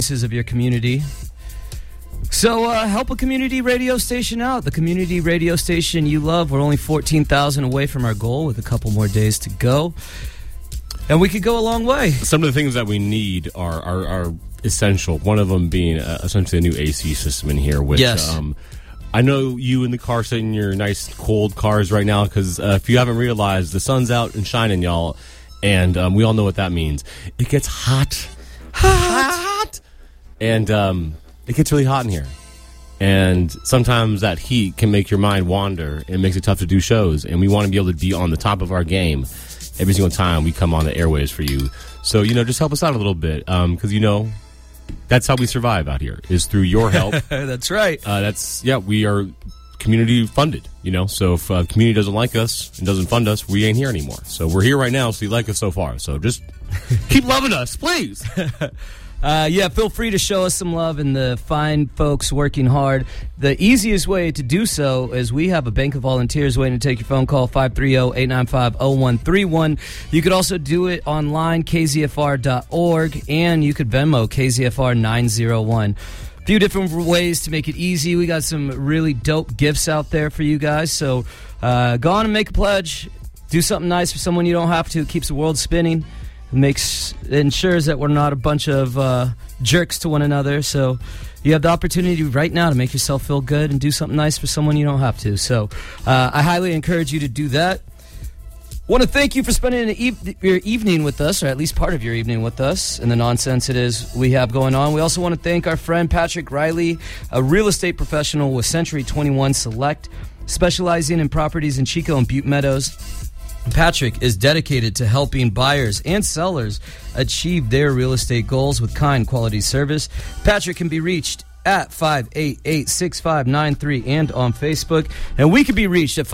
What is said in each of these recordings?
of your community. So help a community radio station out. The community radio station you love. We're only 14,000 away from our goal with a couple more days to go. And we could go a long way. Some of the things that we need are essential. One of them being essentially a new AC system in here. Which, yes. I know you in the car sitting in your nice cold cars right now because if you haven't realized, the sun's out and shining, y'all. And we all know what that means. It gets hot. And it gets really hot in here. And sometimes that heat can make your mind wander. And it makes it tough to do shows. And we want to be able to be on the top of our game every single time we come on the airwaves for you. So, just help us out a little bit. Because, that's how we survive out here, is through your help. That's right. We are community funded, So if the community doesn't like us and doesn't fund us, we ain't here anymore. So we're here right now, so you like us so far. So just keep loving us, please. Feel free to show us some love and the fine folks working hard. The easiest way to do so is we have a bank of volunteers waiting to take your phone call, 530-895-0131. You could also do it online, kzfr.org, and you could Venmo KZFR901. A few different ways to make it easy. We got some really dope gifts out there for you guys. So go on and make a pledge. Do something nice for someone you don't have to. It keeps the world spinning. Ensures that we're not a bunch of jerks to one another. So you have the opportunity right now to make yourself feel good and do something nice for someone you don't have to. So I highly encourage you to do that. Want to thank you for spending your evening with us, or at least part of your evening with us, and the nonsense it is we have going on. We also want to thank our friend Patrick Riley, a real estate professional with Century 21 Select, specializing in properties in Chico and Butte Meadows. Patrick is dedicated to helping buyers and sellers achieve their real estate goals with kind quality service. Patrick can be reached at 588-6593 and on Facebook. And we can be reached at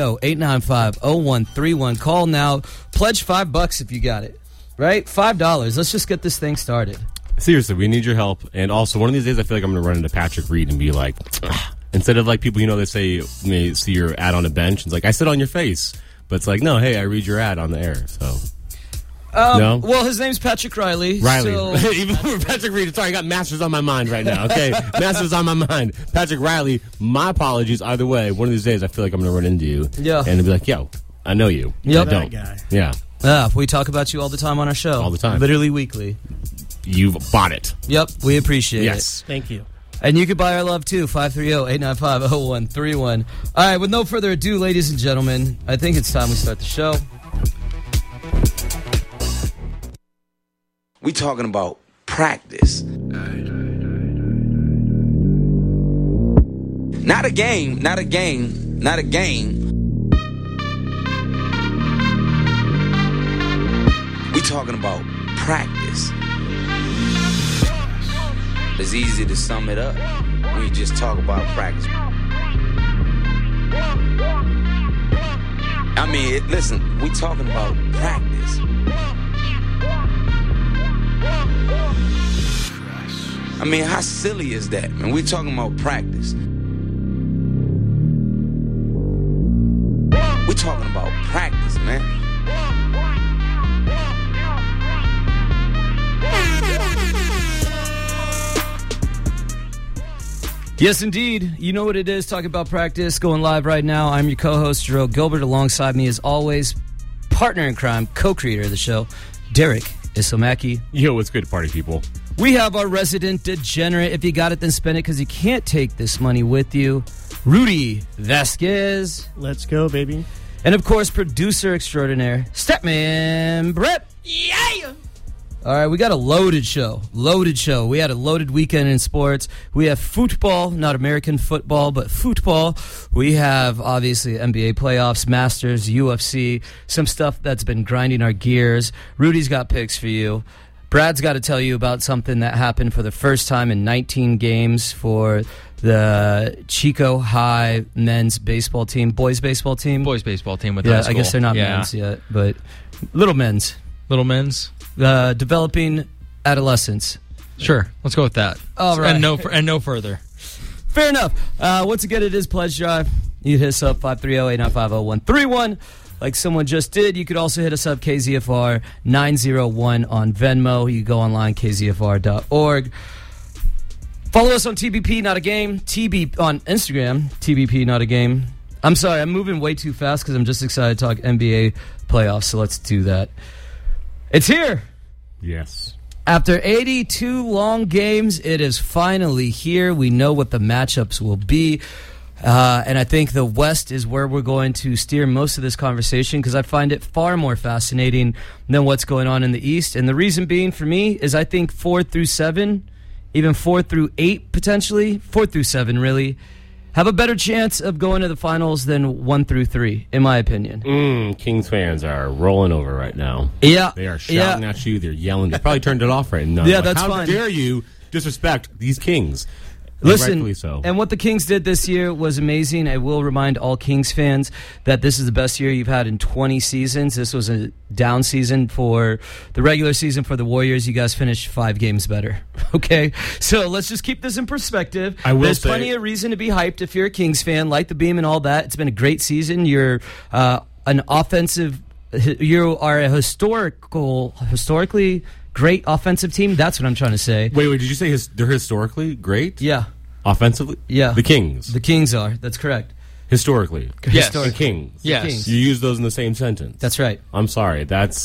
530-895-0131. Call now. Pledge $5 if you got it. Right? $5. Let's just get this thing started. Seriously, we need your help. And also, one of these days, I feel like I'm going to run into Patrick Reed and be like, instead of like people, they say, when they see your ad on a bench, it's like, I sit on your face. But it's like, no, hey, I read your ad on the air, so. No? Well, his name's Patrick Riley. So. Even for Patrick Reed, sorry, I got Masters on my mind right now, okay? Masters on my mind. Patrick Riley, my apologies. Either way, one of these days I feel like I'm going to run into you. Yeah. And be like, yo, I know you. Yep. I don't. Guy. Yeah. We talk about you all the time on our show. All the time. Literally weekly. You've bought it. Yep, we appreciate it. Yes. Thank you. And you can buy our love, too, 530-895-0131. All right, with no further ado, ladies and gentlemen, I think it's time we start the show. We talking about practice. Not a game. We talking about practice. It's easy to sum it up when you just talk about practice. I mean, listen, we talking about practice. I mean, how silly is that, man? We talking about practice. We talking about practice, man. Yes, indeed. You know what it is, talking about practice, going live right now. I'm your co-host, Jerome Gilbert. Alongside me, as always, partner in crime, co-creator of the show, Derek Isomaki. Yo, what's good, party people? We have our resident degenerate. If you got it, then spend it, because you can't take this money with you, Rudy Vasquez. Let's go, baby. And, of course, producer extraordinaire, Statman Brett. Yeah! All right, we got a loaded show. We had a loaded weekend in sports. We have football, not American football, but football. We have, obviously, NBA playoffs, Masters, UFC, some stuff that's been grinding our gears. Rudy's got picks for you. Brad's got to tell you about something that happened for the first time in 19 games for the Chico High men's baseball team, boys baseball team. Boys baseball team with high school. I guess they're not men's yet, but little men's. Little men's? Developing adolescence. Sure, let's go with that. All right. And no further. Fair enough. Once again, it is Pledge Drive. You hit us up, 530-895-0131. like someone just did. You could also hit us up, KZFR 901 on Venmo. You go online, kzfr.org. Follow us on TBP Not a Game, TB on Instagram, TBP Not a Game. I'm sorry, I'm moving way too fast because I'm just excited to talk NBA playoffs, so let's do that. It's here. Yes. After 82 long games, it is finally here. We know what the matchups will be. And I think the West is where we're going to steer most of this conversation because I find it far more fascinating than what's going on in the East. And the reason being for me is I think 4 through 7, even 4 through 8 potentially, 4 through 7 really, have a better chance of going to the finals than 1 through 3, in my opinion. Kings fans are rolling over right now. Yeah. They are shouting at you. They're yelling. They probably turned it off right now. Yeah, that's fine. How dare you disrespect these Kings? Listen, rightfully so. And what the Kings did this year was amazing. I will remind all Kings fans that this is the best year you've had in 20 seasons. This was a down season for the regular season for the Warriors. You guys finished 5 games better. Okay? So let's just keep this in perspective. There's plenty of reason to be hyped if you're a Kings fan. Light the beam and all that. It's been a great season. You're an offensive... You are a historically great offensive team. That's what I'm trying to say. Wait, did you say they're historically great? Yeah. Offensively? Yeah. The Kings. The Kings are. That's correct. Historically. Yes. The Kings. Yes. Kings. You use those in the same sentence. That's right. I'm sorry.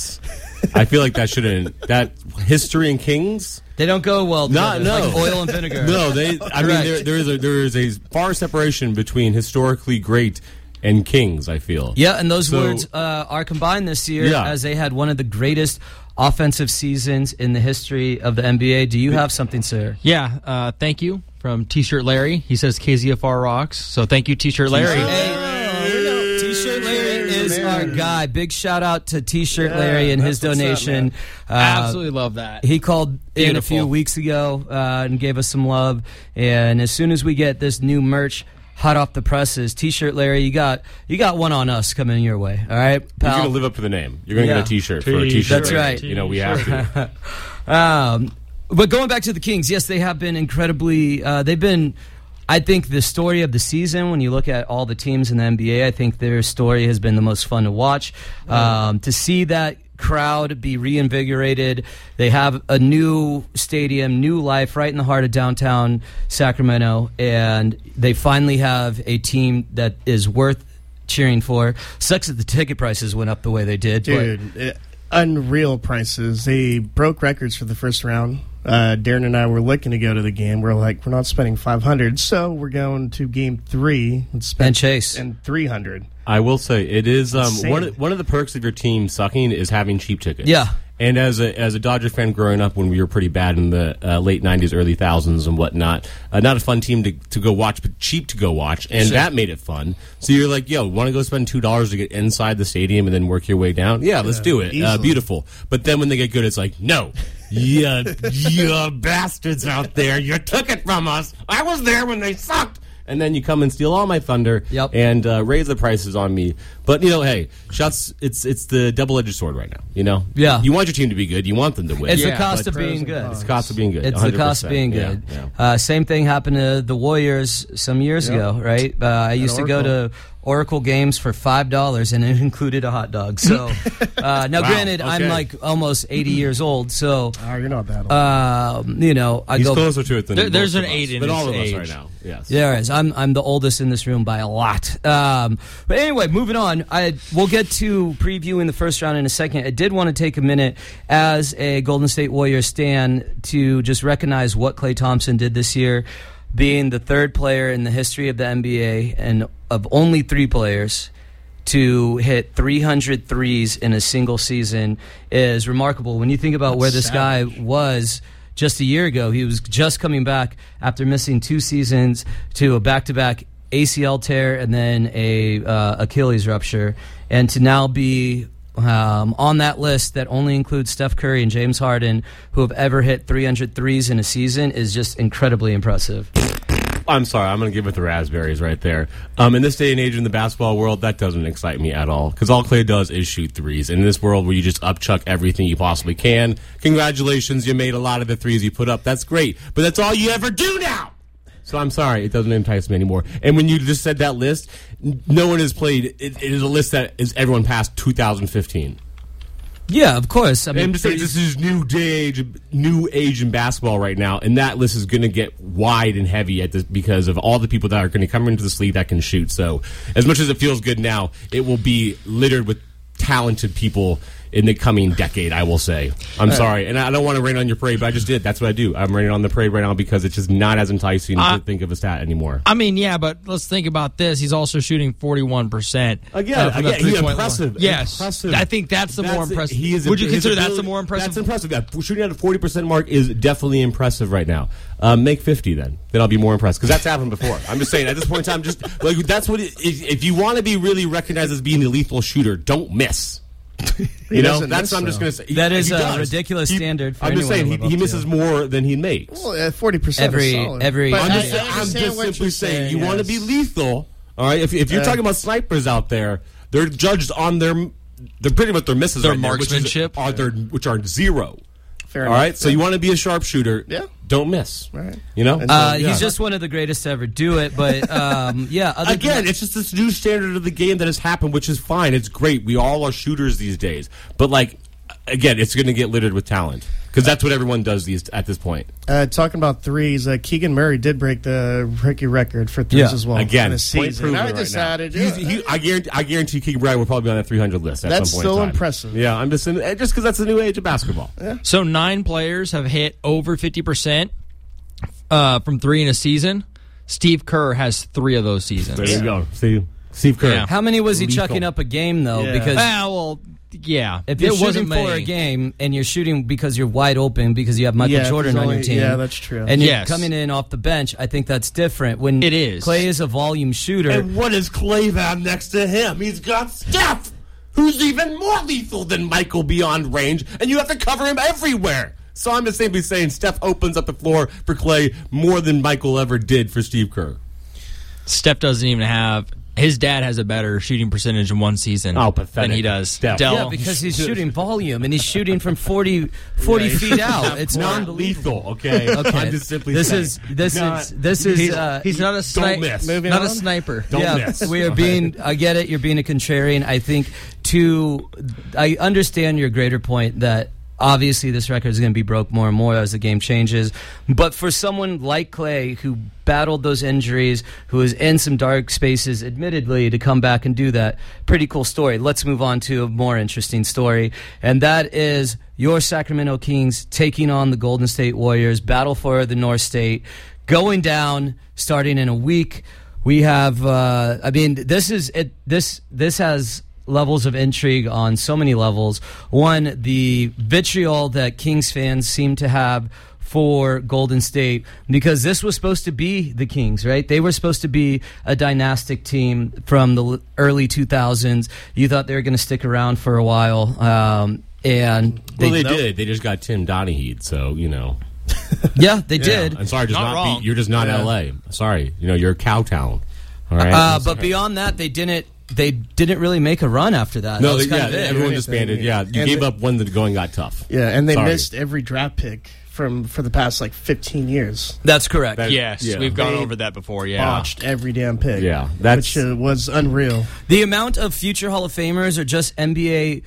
I feel like that shouldn't. That history and Kings. They don't go well together. No. Like oil and vinegar. No, I mean, there is a far separation between historically great and Kings, I feel. Yeah, and those words are combined this year as they had one of the greatest offensive seasons in the history of the NBA. Do you have something, sir? Yeah, thank you from T-Shirt Larry. He says KZFR rocks. So thank you, T-Shirt Larry. Hey, T-Shirt Larry is our guy. Big shout out to T-Shirt Larry and his donation. Absolutely love that. He called in a few weeks ago and gave us some love. And as soon as we get this new merch hot off the presses, T-Shirt Larry, you got one on us coming your way. All right, pal? You're going to live up to the name. You're going to get a T-shirt for a T-shirt. That's right. You know, we have to. But going back to the Kings, yes, they have been incredibly... they've been, I think, the story of the season. When you look at all the teams in the NBA, I think their story has been the most fun to watch. To see that crowd be reinvigorated. They have a new stadium, new life right in the heart of downtown Sacramento, and they finally have a team that is worth cheering for. Sucks that the ticket prices went up the way they did. Dude, unreal prices. They broke records for the first round. Darren and I were looking to go to the game. We're like, we're not spending $500, so we're going to game 3 and chase and $300. I will say it is one of the perks of your team sucking is having cheap tickets. Yeah. And as a Dodger fan growing up when we were pretty bad in the late 90s, early 2000s and whatnot, not a fun team to go watch, but cheap to go watch, and that made it fun. So you're like, yo, want to go spend $2 to get inside the stadium and then work your way down? Yeah, let's do it. Beautiful. But then when they get good, it's like, no. You bastards out there, you took it from us. I was there when they sucked. And then you come and steal all my thunder and raise the prices on me. But, you know, hey, shots, it's the double-edged sword right now, you know? Yeah. You want your team to be good. You want them to win. It's the cost of being good. It's the cost of being good. It's 100%. The cost of being good. Yeah. Same thing happened to the Warriors some years ago, right? I used to go to Oracle games for $5, and it included a hot dog. So, now granted, I'm like almost 80 years old, so... Oh, you're not that old. You know, I He's go... closer to it than there's an 8 in than his all of age. us right now. Yes. There is. I'm the oldest in this room by a lot. But anyway, moving on. We'll get to previewing the first round in a second. I did want to take a minute as a Golden State Warriors stan to just recognize what Klay Thompson did this year, being the third player in the history of the NBA and of only 3 players to hit 300 threes in a single season is remarkable. When you think about where this guy was just a year ago, he was just coming back after missing 2 seasons to a back-to-back ACL tear and then a Achilles rupture, and to now be on that list that only includes Steph Curry and James Harden, who have ever hit 300 threes in a season, is just incredibly impressive. I'm sorry, I'm going to give it the raspberries right there. In this day and age in the basketball world, that doesn't excite me at all, because all Klay does is shoot threes. And in this world where you just upchuck everything you possibly can, congratulations, you made a lot of the threes you put up. That's great, but that's all you ever do now. So I'm sorry, it doesn't entice me anymore. And when you just said that list, no one has played. It is a list that is everyone past 2015. Yeah, of course. I mean, I'm just saying this is new age in basketball right now, and that list is going to get wide and heavy at this because of all the people that are going to come into this league that can shoot. So, as much as it feels good now, it will be littered with talented people in the coming decade, I will say. I'm sorry, and I don't want to rain on your parade, but I just did. That's what I do. I'm raining on the parade right now because it's just not as enticing to think of a stat anymore. I mean, yeah, but let's think about this. He's also shooting 41%. Again, he's impressive. Yes, impressive. I think that's the more impressive. Would you consider that's the more impressive? That's impressive. Yeah, shooting at a 40% mark is definitely impressive right now. Make 50 then I'll be more impressed because that's happened before. I'm just saying at this point in time, just like that's what if you want to be really recognized as being a lethal shooter, don't miss. You know, that's what I'm just going to say. That is a ridiculous standard for I'm just saying anyone to he live up misses to. more than he makes. Well, 40% is solid. I'm just simply saying you want to be lethal. All right, if you're talking about snipers out there, they're judged on they're pretty much their misses, their right marksmanship, which are zero. Fair all enough. Right, so you want to be a sharpshooter. Yeah. Don't miss. Right. You know, he's just one of the greatest to ever do it. But again, it's just this new standard of the game that has happened, which is fine. It's great. We all are shooters these days. But again, it's going to get littered with talent because that's what everyone does at this point. Talking about threes, Keegan Murray did break the rookie record for threes as well. Again, in a season. I decided. I guarantee Keegan Murray will probably be on that 300 list at that's some point. That's still impressive. Yeah, I'm just because that's the new age of basketball. Yeah. So 9 players have hit over 50% from 3 in a season. Steve Kerr has 3 of those seasons. There you go. Steve Kerr. Yeah. How many was he Lethal. chucking up a game though? Yeah. Because yeah. if you're it wasn't shooting for a game and you're shooting because you're wide open because you have Michael Jordan on your team. Yeah, that's true. And you're coming in off the bench, I think that's different. When it is. Clay is a volume shooter. And what does Clay have next to him? He's got Steph, who's even more lethal than Michael beyond range, and you have to cover him everywhere. So I'm just simply saying Steph opens up the floor for Clay more than Michael ever did for Steve Kerr. Steph doesn't even have... His dad has a better shooting percentage in one season than he does. Steph. Yeah, because he's shooting volume, and he's shooting from 40 feet out. It's not lethal, okay? I'm just simply saying. He's not a sniper. Not a sniper. Don't miss. We are being. I get it. You're being a contrarian. I think I understand your greater point that obviously this record is going to be broke more and more as the game changes. But for someone like Clay, who battled those injuries, who is in some dark spaces, admittedly, to come back and do that, pretty cool story. Let's move on to a more interesting story, and that is your Sacramento Kings taking on the Golden State Warriors. Battle for the North State, going down, starting in a week. We have, this has levels of intrigue on so many levels. One, the vitriol that Kings fans seem to have for Golden State, because this was supposed to be the Kings, right? They were supposed to be a dynastic team from the early 2000s. You thought they were going to stick around for a while, and they did. They just got Tim Donaghy, so you know. Yeah, they did. I'm sorry, you're just not LA. Sorry, you're Cowtown. All right, but beyond that, they didn't really make a run after that. No, everyone disbanded. Yeah, you gave up when the going got tough. Yeah, and they missed every draft pick for the past 15 years. That's correct. We've gone over that before. Yeah, botched every damn pick. Yeah, which was unreal. The amount of future Hall of Famers or just NBA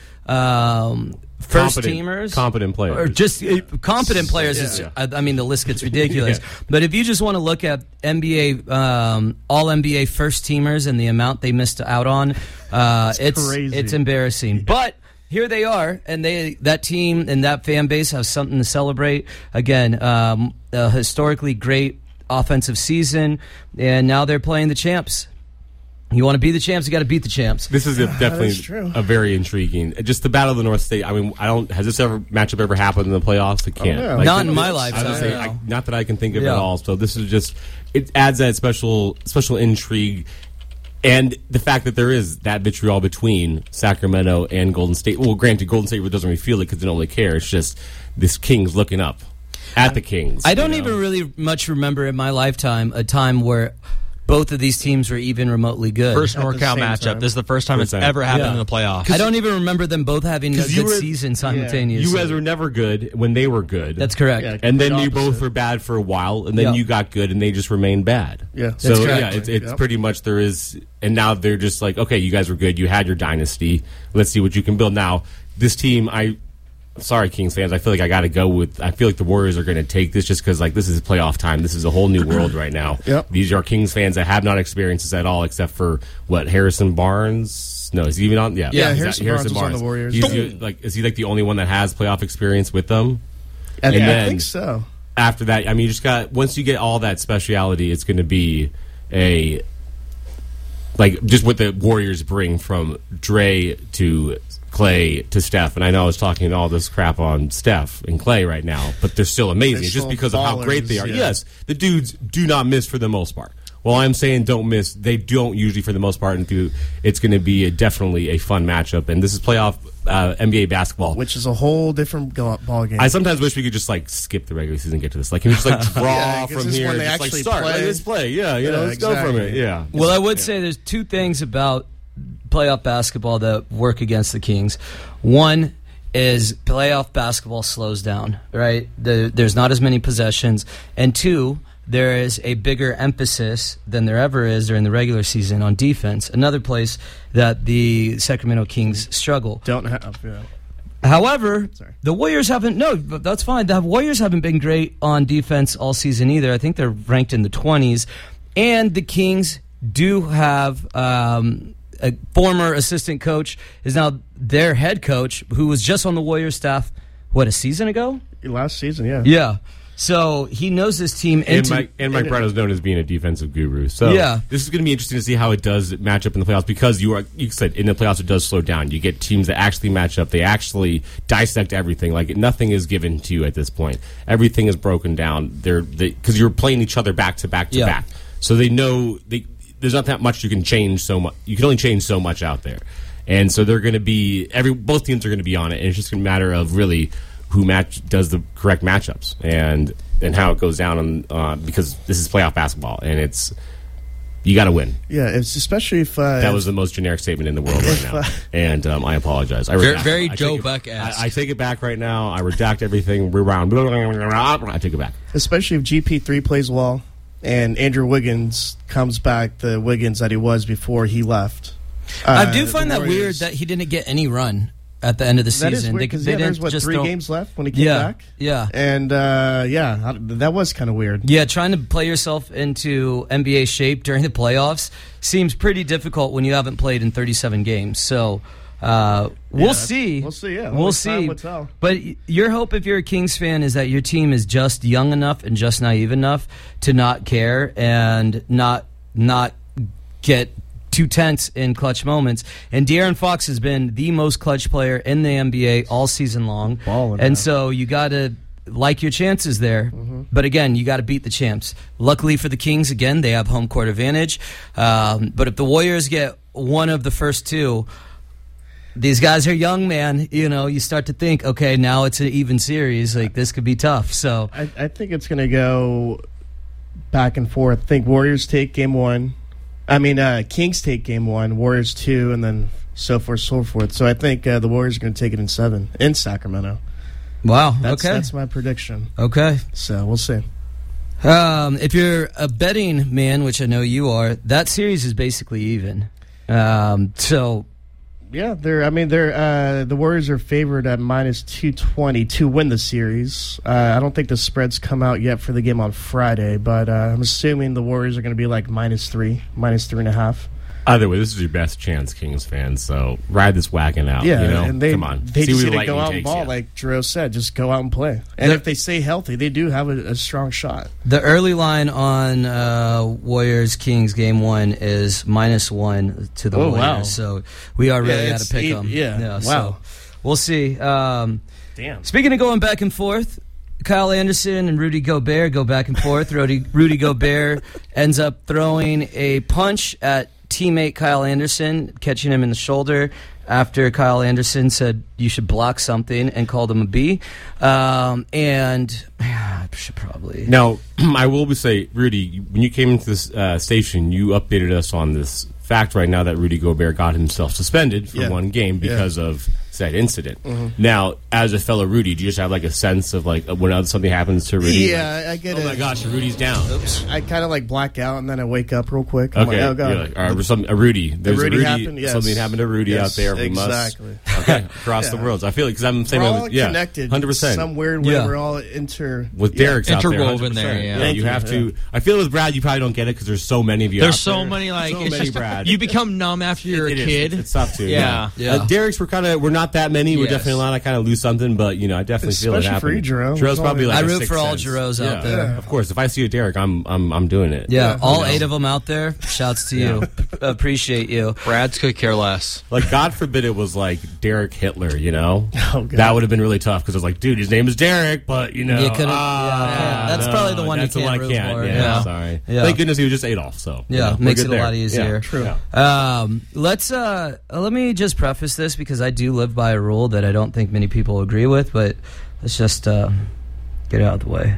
first teamers, competent players, or just competent players. I mean, the list gets ridiculous. But if you just want to look at NBA all NBA first teamers and the amount they missed out on, it's embarrassing. But here they are, and that team and that fan base have something to celebrate. Again, a historically great offensive season, and now they're playing the champs. You want to be the champs, you got to beat the champs. This is definitely a very intriguing. Just the Battle of the North State. I mean, has this matchup ever happened in the playoffs? It can't. Oh, no. Not in my lifetime. Not that I can think of at all. So this is just, it adds that special intrigue. And the fact that there is that vitriol between Sacramento and Golden State. Well, granted, Golden State doesn't really feel it because they don't really care. It's just this Kings looking up at the Kings. I don't even really much remember in my lifetime a time where both of these teams were even remotely good. First At the NorCal same matchup. time. This is the first time it's First time. ever happened Yeah. in the playoffs. I don't even remember them both having a 'Cause you good were- season simultaneously. You guys were never good when they were good. That's correct. Yeah. And then Complete you both opposite. were bad for a while, and then Yeah. you got good, and they just remained bad. Yeah. So That's yeah, correct. it's Yep. pretty much there is, and now they're just like, okay, you guys were good, you had your dynasty. Let's see what you can build. Now this team, sorry, Kings fans, I feel like I got to go with. I feel like the Warriors are going to take this just because like this is playoff time. This is a whole new world right now. Yep. These are Kings fans that have not experienced this at all, except for what Harrison Barnes. No, is he even on? Yeah, Yeah, he's Harrison Barnes was on the Warriors. He's is he like the only one that has playoff experience with them? I And then- think so. After that, I mean, you just got once you get all that speciality, it's going to be a like just what the Warriors bring from Dre to Clay to Steph. And I know I was talking all this crap on Steph and Clay right now, but they're still amazing. They're It's just still because of how great they are. ballers, yeah. Yes, the dudes do not miss for the most part. Well, I'm saying don't miss. They don't usually for the most part. And it's going to be definitely a fun matchup. And this is playoff NBA basketball. Which is a whole different ball game. I sometimes wish we could just like skip the regular season and get to this. Like, can we just like draw Yeah, 'cause from this here? one they Just like actually start. play. Like, let's play. Yeah, Yeah, let's go from it. exactly. Yeah. Well, I would say there's two things about playoff basketball that work against the Kings. One is playoff basketball slows down, right? There's not as many possessions. And two, there is a bigger emphasis than there ever is during the regular season on defense. Another place that the Sacramento Kings struggle. Don't have. Yeah. However, Sorry. the Warriors haven't. No, but that's fine. The Warriors haven't been great on defense all season either. I think they're ranked in the 20s, and the Kings do have a former assistant coach is now their head coach, who was just on the Warriors staff. What, a season ago? Last season, yeah. Yeah. So he knows this team. And Mike Brown is known as being a defensive guru. So Yeah. this is going to be interesting to see how it does match up in the playoffs because you said in the playoffs it does slow down. You get teams that actually match up. They actually dissect everything. Like nothing is given to you at this point. Everything is broken down. Because you're playing each other back to back to Yeah. back. So they know there's not that much you can change so much. You can only change so much out there. And so they're going to be both teams are going to be on it. And it's just going to matter of really who does the correct matchups and how it goes down because this is playoff basketball and you got to win. Yeah, it's especially if That was the most generic statement in the world right now, and I apologize. Very I Joe take it- Buck-esque. I take it back right now. I redact everything. Rewound. I take it back. especially if GP3 plays well and Andrew Wiggins comes back the Wiggins that he was before he left. I do find the that weird Warriors- that he didn't get any run at the end of the That is season. weird because They there's didn't just 3 throw- games left when he came Yeah, back. yeah. And that was kind of weird. Yeah, trying to play yourself into NBA shape during the playoffs seems pretty difficult when you haven't played in 37 games. So we'll see. we'll see, yeah. We'll Only see. time will tell. But your hope, if you're a Kings fan, is that your team is just young enough and just naive enough to not care and not get too tense in clutch moments. And De'Aaron Fox has been the most clutch player in the NBA all season long. Balling, and man. so you got to like your chances there. But again, you got to beat the champs. Luckily for the Kings, again, they have home court advantage. But if the Warriors get one of the first two, these guys are young, man. You know, you start to think, okay, now it's an even series. Like, this could be tough. So, I think it's going to go back and forth. I think Warriors take game 1. I mean, Kings take game 1, Warriors 2, and then so forth, so forth. So I think the Warriors are going to take it in 7 in Sacramento. wow. That's my prediction. Okay. So we'll see. If you're a betting man, which I know you are, that series is basically even. So, Yeah, the Warriors are favored at -220 to win the series. I don't think the spreads come out yet for the game on Friday, but I'm assuming the Warriors are going to be like -3, -3.5. Either way, this is your best chance, Kings fans. So ride this wagon out. Yeah, you know? and Come on. they See just where need the to go lightning out and takes ball, you. like Drew said. Just go out and play. And The- if they stay healthy, they do have a strong shot. the early line on Warriors Kings game 1 is -1 to the Oh, Warriors. wow. So we are really it's got to pick eight- them. yeah, So wow. we'll see. Damn. Speaking of going back and forth, Kyle Anderson and Rudy Gobert go back and forth. Rudy Gobert ends up throwing a punch at teammate Kyle Anderson, catching him in the shoulder. after Kyle Anderson said you should block something and called him a B. And I should probably... Now, I will say, Rudy, when you came into this station, you updated us on this fact right now that Rudy Gobert got himself suspended for one game because of said incident. Now, as a fellow Rudy, do you just have like a sense of like when something happens to Rudy? Yeah, like, I get it. Oh my gosh, Rudy's down. Oops. I kind of like black out and then I wake up real quick. I'm Okay, like, oh god, you're like, all right, Rudy. There's Rudy a Rudy. happened, yes. Something happened to Rudy out there. We exactly. must across the world. So I feel like because I'm saying we're all connected, 100%. Some weird way Yeah. we're all with Derek's out there, interwoven 100%. there. Yeah, you have to. I feel with Brad, you probably don't get it because there's so many of you. There's out so there. many like So it's many, just Brad. you become numb after you're a It is. kid. It's tough too. Yeah. Derek's we're not that many. We're Yes. definitely allowed to kind of lose something, but I definitely feel it Especially for happen. you, Jerome. Jerome's probably like I a root sixth for all sense. Jeros out there. Yeah. Of course, if I see a Derek, I'm doing it. Yeah, all 8 of them out there. Shouts to you. Appreciate you. Brad's could care less. Like, God forbid it was like Derek Hitler, Oh, God. That would have been really tough because it was like, dude, his name is Derek, but You couldn't. That's probably the one that's you the one can't I root can't. for. Yeah, sorry. Yeah. Thank goodness he was just Adolf. So Yeah, we're makes good it a there. lot easier. Yeah, True. Yeah. Let me just preface this because I do live by a rule that I don't think many people agree with, but let's just get it out of the way.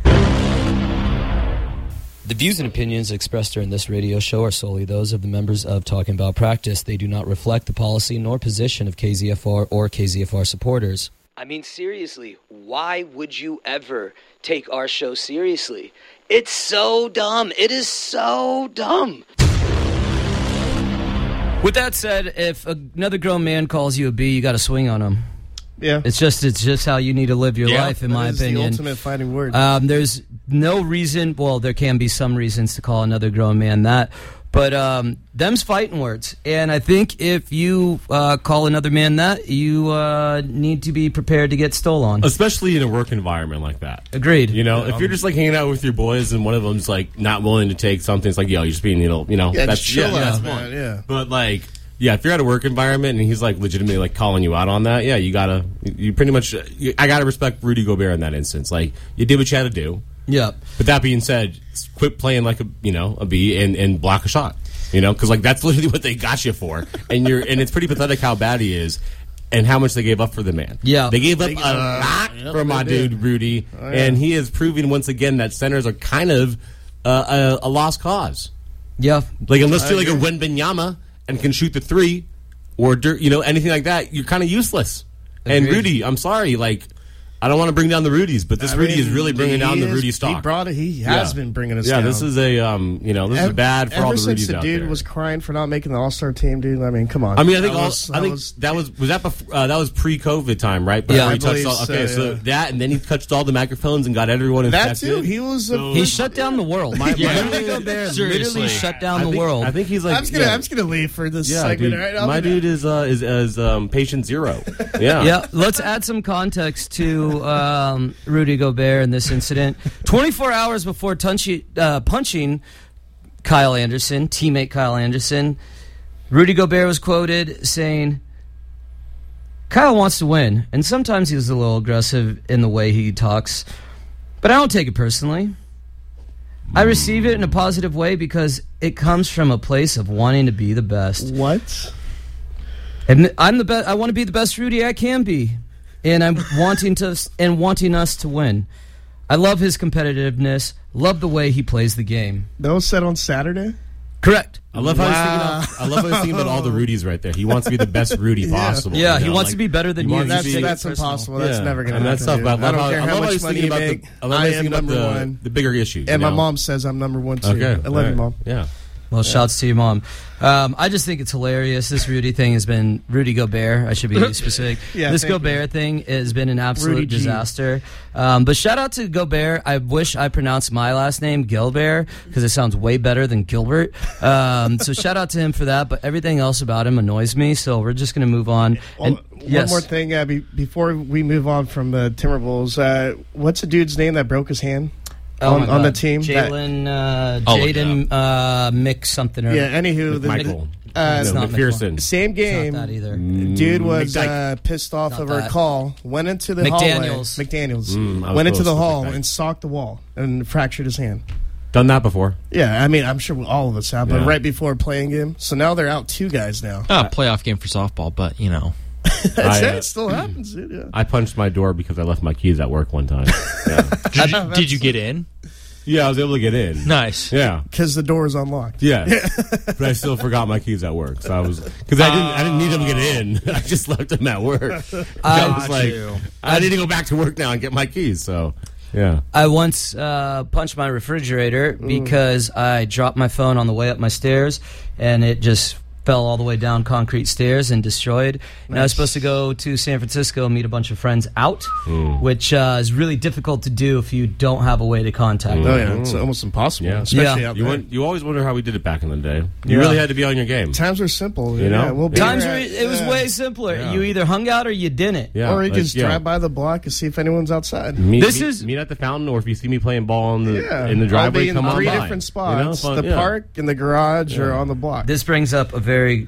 The views and opinions expressed during this radio show are solely those of the members of Talking About Practice. They do not reflect the policy nor position of KZFR or KZFR supporters. I mean, seriously, why would you ever take our show seriously? It's so dumb. It is so dumb. With that said, if another grown man calls you a B, you got to swing on him. Yeah, It's just how you need to live your life, in my That is opinion. the ultimate fighting word. There's no reason. Well, there can be some reasons to call another grown man that, but them's fighting words. And I think if you call another man that, you need to be prepared to get stole on. Especially in a work environment like that. Agreed. If you're just like hanging out with your boys and one of them's like not willing to take something, it's like, yo, you're just being, yeah, that's just chill that's out, one. man. Yeah. But like, yeah, if you're at a work environment and he's like legitimately like calling you out on that, yeah, you pretty much, I gotta respect Rudy Gobert in that instance. Like, you did what you had to do. Yeah. But that being said, quit playing like a B and block a shot. Because like that's literally what they got you for, and it's pretty pathetic how bad he is. And how much they gave up for the man. Yeah. They gave up a lot for my dude, Rudy. Oh, yeah. And he is proving once again that centers are kind of a lost cause. Yeah. Like, unless you're like a Wembanyama and can shoot the three or, anything like that, you're kind of useless. Agreed. And Rudy, I'm sorry, like, I don't want to bring down the Rudies, but this Rudy is really bringing down the Rudy stock. He has been bringing us down. Yeah, this is this is bad for all the Rudies out there. Ever since the dude was crying for not making the All-Star team, dude, I mean, come on. I mean, I think that was pre-COVID time, right? Yeah, he touched so that, and then he touched all the microphones and got everyone infected. That too. He shut down the world. Rudy Gobert literally shut down the world. I think he's like. I'm just gonna leave for this segment. Dude, Right? my dude is patient zero. Yeah. Yeah. Let's add some context to Rudy Gobert in this incident. 24 hours before punching Kyle Anderson, teammate Kyle Anderson, Rudy Gobert was quoted saying, "Kyle wants to win, and sometimes he was a little aggressive in the way he talks, but I don't take it personally. I receive it in a positive way because it comes from a place of wanting to be the best. What? And I'm the best. I want to be the best Rudy I can be, and I'm wanting us to win. I love his competitiveness. Love the way he plays the game." That was said on Saturday? Correct. I love how he's thinking about all the Rudies right there. He wants to be the best Rudy possible. Yeah, he wants to be better than you. That's impossible. That's never going to happen. That's tough. But I don't care how much money you make. I am number one. The bigger issues. And my mom says I'm number one, too. Okay. I love you, Mom. Yeah. Well, shouts to your mom. I just think it's hilarious. This Rudy thing has been Rudy Gobert. I should be specific. This Gobert thing has been an absolute disaster. But shout out to Gobert. I wish I pronounced my last name Gilbert because it sounds way better than Gilbert. So shout out to him for that. But everything else about him annoys me. So we're just going to move on. One more thing before we move on from the Timberwolves. What's the dude's name that broke his hand? On the team, Jaden Mick something. Or anywho, Michael. It's not McPherson. Same game. It's not that either. Dude was pissed off Not over that. a call. Went into the McDaniels. hallway. McDaniels went into the hall and socked the wall and fractured his hand. Done that before. Yeah, I mean, I'm sure all of us have, but Yeah. right before a playing game. So now they're out 2 guys now. Playoff game for softball, but It still happens, dude. Yeah. I punched my door because I left my keys at work one time. Yeah, did you get in? yeah, I was able to get in. Nice. Yeah. Because the door is unlocked. Yeah, but I still forgot my keys at work, so I was because I didn't need them to get in. I just left them at work. I was like, I need to go back to work now and get my keys. So, yeah. I once punched my refrigerator because I dropped my phone on the way up my stairs, and it just fell all the way down concrete stairs and destroyed. And I was supposed to go to San Francisco and meet a bunch of friends out, which is really difficult to do if you don't have a way to contact them. Oh, yeah. It's almost impossible, Yeah. especially Yeah. out there. You always wonder how we did it back in the day. You really had to be on your game. Times were simple. You know? Yeah, we'll be Times there were, at- it was way simpler. Yeah. You either hung out or you didn't. Yeah, Or you like, could just yeah. drive by the block and see if anyone's outside. Meet This at the fountain, or if you see me playing ball in the Yeah. in the I'll driveway, be in come on 3 by. different spots. Fun, the yeah. park, in the garage, or on the block. This brings up a very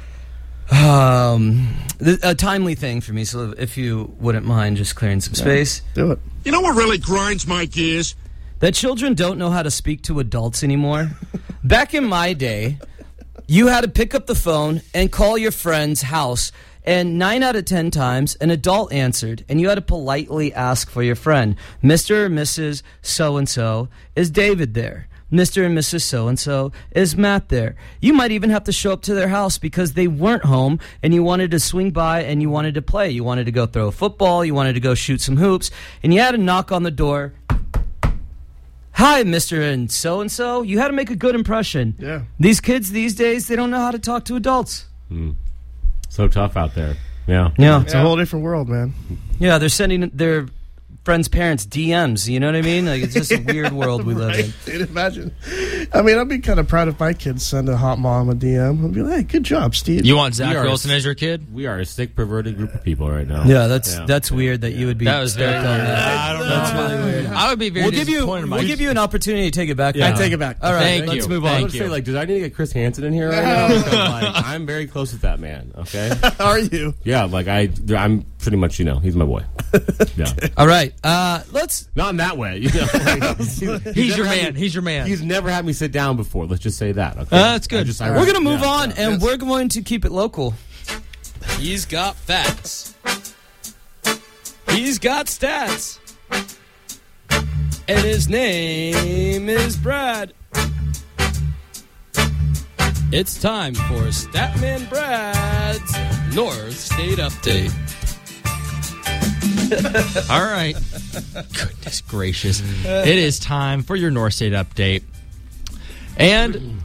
a timely thing for me, so if you wouldn't mind just clearing some space. Do it. You know what really grinds my gears? That children don't know how to speak to adults anymore. Back in my day, you had to pick up the phone and call your friend's house, and 9 out of 10 times an adult answered, and you had to politely ask for your friend. Mr. or Mrs. So-and-so, is David there? Mr. and Mrs. So-and-so, is Matt there? You might even have to show up to their house because they weren't home and you wanted to swing by and you wanted to play. You wanted to go throw a football, you wanted to go shoot some hoops, and you had to knock on the door. Hi, Mr. and so-and-so. You had to make a good impression. Yeah. These kids these days, they don't know how to talk to adults. So tough out there. Yeah. Yeah. It's a whole different world, man. Yeah, they're sending their friends' parents DMs. You know what I mean? Like, it's just a weird world we live in. Dude, imagine. I mean, I'd be kind of proud if my kids send a hot mom a DM. I'd be like, hey, good job, Steve. You want Zach We are- Wilson as your kid? We are a sick, perverted group of people right now. Yeah, that's weird that you would be That was stoked very on weird. that. I don't know. That's really weird. I would be very disappointed in my We'll give you an opportunity to take it back. I now. take it back. All right, Thank let's you. move I on. would say, like, did I need to get Chris Hansen in here right now? Because, like, I'm very close with that man. Okay. Are you? Yeah, like I'm pretty much, he's my boy. Yeah. All right, let's. Not in that way. Like, He's your man. He's your man. He's never had me sit down before. Let's just say that. Okay. That's good. We're gonna move Yeah, on, yeah. and we're going to keep it local. He's got facts. He's got stats. And his name is Brad. It's time for Statman Brad's North State Update. All right. Goodness gracious. It is time for your North State update. And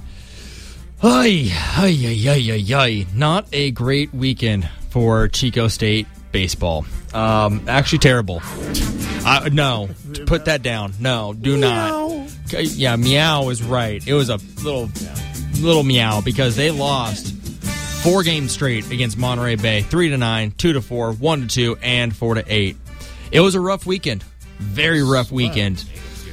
not a great weekend for Chico State baseball. Actually terrible. No, put that down. No, do not. Yeah, meow is right. It was a little meow because they lost 4 games straight against Monterey Bay, 3-9, 2-4, 1-2, and 4-8. It was a rough weekend, very rough weekend.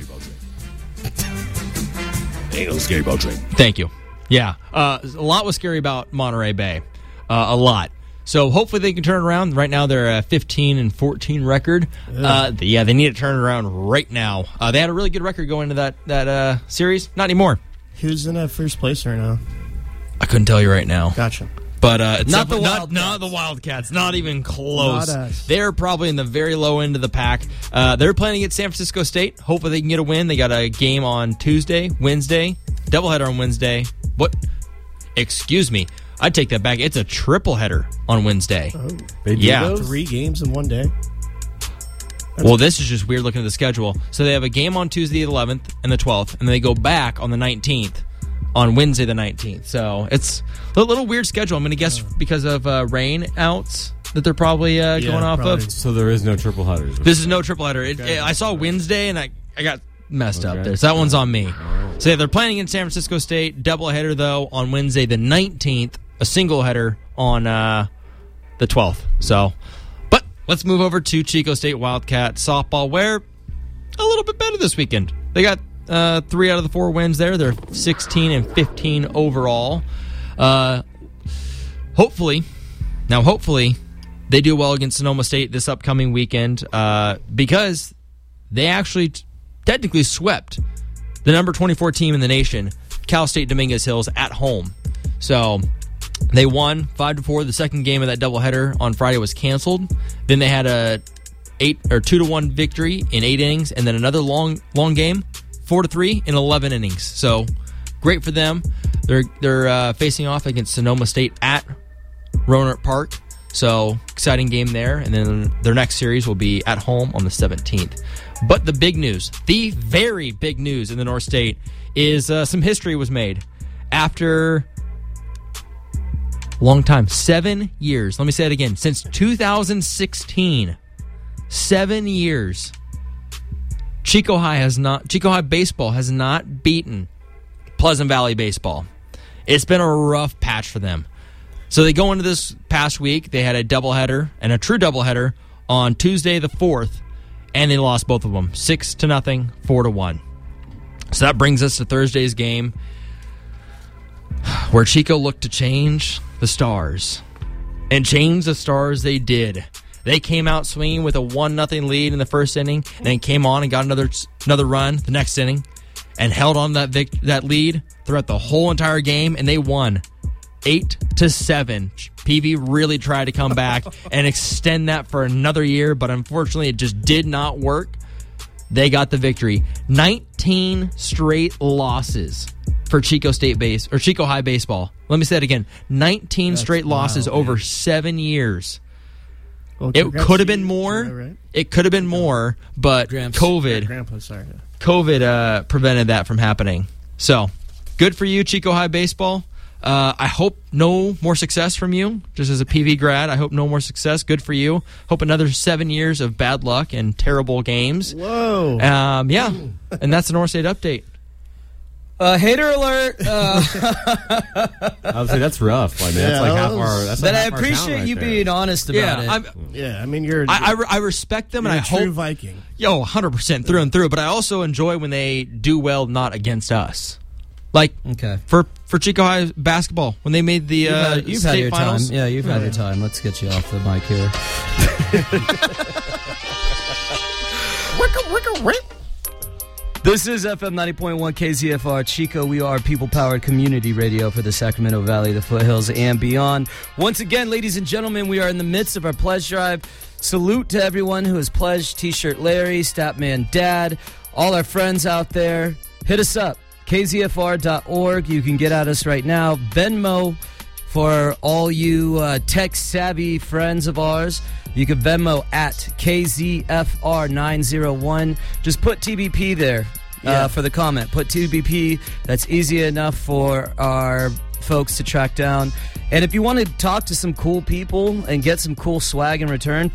Ain't no scary boat train. Thank you. Yeah, a lot was scary about Monterey Bay, a lot. So hopefully they can turn it around. Right now they're a 15-14 record. They need to turn it around right now. They had a really good record going into that series. Not anymore. Who's in first place right now? I couldn't tell you right now. Gotcha. But it's Not the definitely- Wildcats. not the Wildcats. Not even close. Not us. They're probably in the very low end of the pack. They're playing at San Francisco State. Hopefully they can get a win. They got a game on Tuesday, Wednesday, doubleheader on Wednesday. What? Excuse me. I'd take that back. It's a triple header on Wednesday. They do Yeah. those? 3 games in one day. Well, this is just weird looking at the schedule. So they have a game on Tuesday the 11th and the 12th, and then they go back on the 19th. On Wednesday the 19th. So it's a little weird schedule. I'm going to guess because of rain outs that they're probably going off probably. of. So there is no triple headers. This is no triple header. I saw Wednesday and I got messed up there. So that one's on me. So yeah, they're playing in San Francisco State. Double header though on Wednesday the 19th. A single header on the 12th. So, but let's move over to Chico State Wildcat softball, where a little bit better this weekend. They got 3 out of the 4 wins there. They're 16-15 overall. Hopefully, they do well against Sonoma State this upcoming weekend because they actually technically swept the number 24 team in the nation, Cal State Dominguez Hills, at home. So they won 5-4. The second game of that doubleheader on Friday was canceled. Then they had a 2-1 victory in 8 innings, and then another long game, 4-3 in 11 innings. So great for them. They're facing off against Sonoma State at Rohnert Park. So exciting game there, and then their next series will be at home on the 17th. But the big news, the very big news in the North State is some history was made after a long time, 7 years. Let me say it again. Since 2016, 7 years, Chico High baseball has not beaten Pleasant Valley baseball. It's been a rough patch for them. So they go into this past week. They had a doubleheader and a true doubleheader on Tuesday the 4th, and they lost both of them 6-0, 4-1. So that brings us to Thursday's game, where Chico looked to change the stars. And change the stars they did. They came out swinging with a 1-0 lead in the first inning, and then came on and got another run the next inning, and held on that lead throughout the whole entire game, and they won 8-7. PV really tried to come back and extend that for another year, but unfortunately it just did not work. They got the victory. 19 straight losses for Chico High baseball. Let me say it again. 19 straight losses over 7 years. Well, it could have been more. Right? It could have been more, but COVID prevented that from happening. So, good for you, Chico High baseball. I hope no more success from you, just as a PV grad. I hope no more success. Good for you. Hope another 7 years of bad luck and terrible games. Whoa. Yeah, and that's the North State update. Hater alert. I would say that's rough. I mean, that's like half our. That's but like I half our appreciate town you right being honest about it. I mean, you're. I respect them, you're and I a true hope Viking. 100% through and through. But I also enjoy when they do well, not against us. Like for Chico High basketball when they made the you've state had your finals. time. Yeah, you've had your time. Let's get you off the mic here. This is FM 90.1 KZFR Chico. We are people-powered community radio for the Sacramento Valley, the foothills, and beyond. Once again, ladies and gentlemen, we are in the midst of our pledge drive. Salute to everyone who has pledged. T-Shirt Larry, Statman Dad, all our friends out there. Hit us up. KZFR.org. You can get at us right now. Venmo for all you tech-savvy friends of ours. You can Venmo at KZFR901. Just put TBP there for the comment. Put TBP. That's easy enough for our folks to track down. And if you want to talk to some cool people and get some cool swag in return,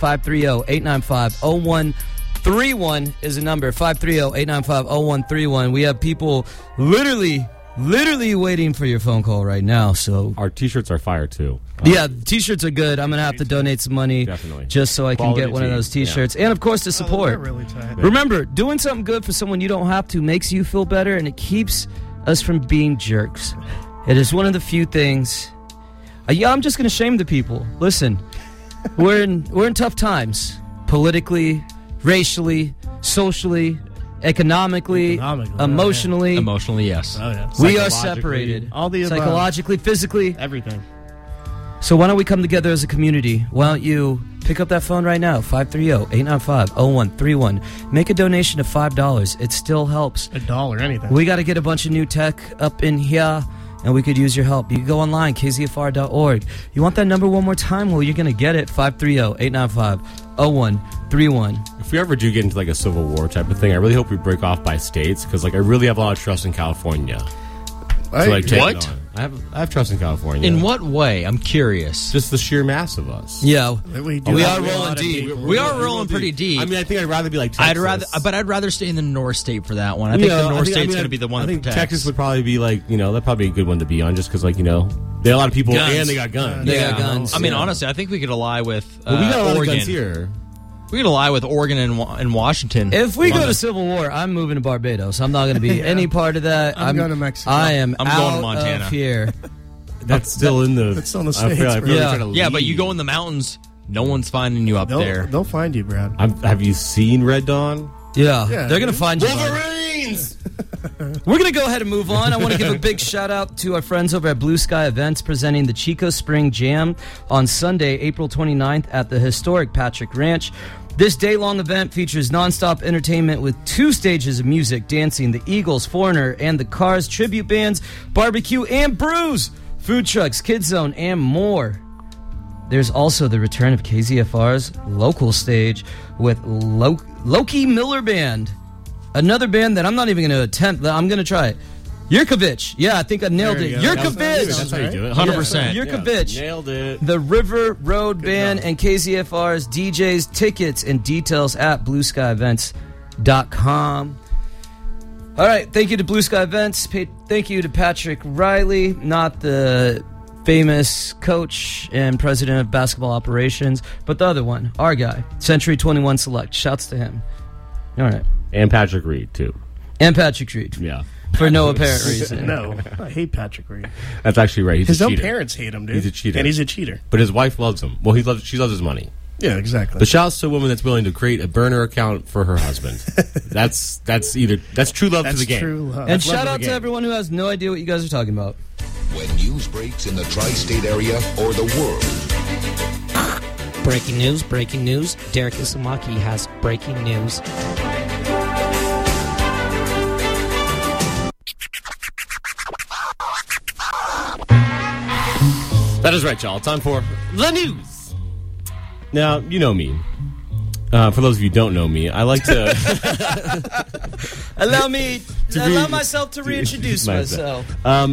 530-895-0131 is the number. 530-895-0131. We have people literally waiting for your phone call right now. So Our T-shirts are fire, too. yeah, T-shirts are good. I'm going to have to donate some money Definitely. just so I can Quality get one of those T-shirts. And, of course, to support. They're really tight. Remember, doing something good for someone you don't have to makes you feel better, and it keeps us from being jerks. It is one of the few things. I'm just going to shame the people. Listen, we're in tough times. Politically, racially, socially, economically, emotionally. Emotionally, yes. Oh, yeah. We are separated. All the above. Psychologically, physically. Everything. So why don't we come together as a community? Why don't you pick up that phone right now, 530-895-0131. Make a donation of $5. It still helps. $1, anything. We got to get a bunch of new tech up in here, and we could use your help. You can go online, kzfr.org. You want that number one more time? Well, you're going to get it, 530-895-0131. If we ever do get into like a civil war type of thing, I really hope we break off by states because like I really have a lot of trust in California. To, like, take What? it on. I have trust in California. In what way? I'm curious. Just the sheer mass of us. Yeah, We are rolling deep. We are rolling pretty deep. I mean, I think I'd rather be like Texas. I'd rather stay in the North State for that one. I think the North State's going to be the one I that think protects. Texas would probably be like, that'd probably be a good one to be on just because, like, they have a lot of people Guns. and they got guns. They got guns. I mean, Yeah. honestly, I think we could ally with But we got a lot Oregon. of guns here. We could ally with Oregon and Washington. If we go to civil war, I'm moving to Barbados. I'm not going to be any part of that. I'm going to Mexico. I am I'm out going to Montana. of here. That's still in the. That's still in the I feel like States, really bro. trying to Yeah, but leave. you go in the mountains, no one's finding you up there. They'll find you, Brad. Have you seen Red Dawn? Yeah, Yeah, they're going to find you. Wolverine! means. We're going to go ahead and move on. I want to give a big shout out to our friends over at Blue Sky Events presenting the Chico Spring Jam on Sunday, April 29th at the historic Patrick Ranch. This day-long event features nonstop entertainment with 2 stages of music, dancing, the Eagles, Foreigner, and the Cars, tribute bands, barbecue, and brews, food trucks, Kids Zone, and more. There's also the return of KZFR's local stage with Loki Miller Band. Another band that I'm not even going to attempt. I'm going to try it. Yurkovich. Yeah, I think I nailed it. Yurkovich. That's how you do it. 100%. Yurkovich. Nailed it. The River Road Band and KZFR's DJs, tickets, and details at BlueSkyEvents.com. All right, thank you to Blue Sky Events. Thank you to Patrick Riley, not the famous coach and president of basketball operations, but the other one, our guy, Century 21 Select. Shouts to him. All right. And Patrick Reed, too. And Patrick Reed. Yeah. For no apparent reason. No, I hate Patrick Reed. That's actually right. He's His a own cheater. parents hate him, dude. He's a cheater. And he's a cheater. But his wife loves him. Well, she loves his money. Yeah, exactly. But shouts to a woman that's willing to create a burner account for her husband. that's true love to the game. True love. And That's love shout of out the to game. everyone who has no idea what you guys are talking about. When news breaks in the tri-state area or the world, Breaking news, breaking news. Derek Isamaki has breaking news. That is right, y'all. Time for the news. Now, you know me. For those of you who don't know me, I like to... Allow read- myself to reintroduce myself.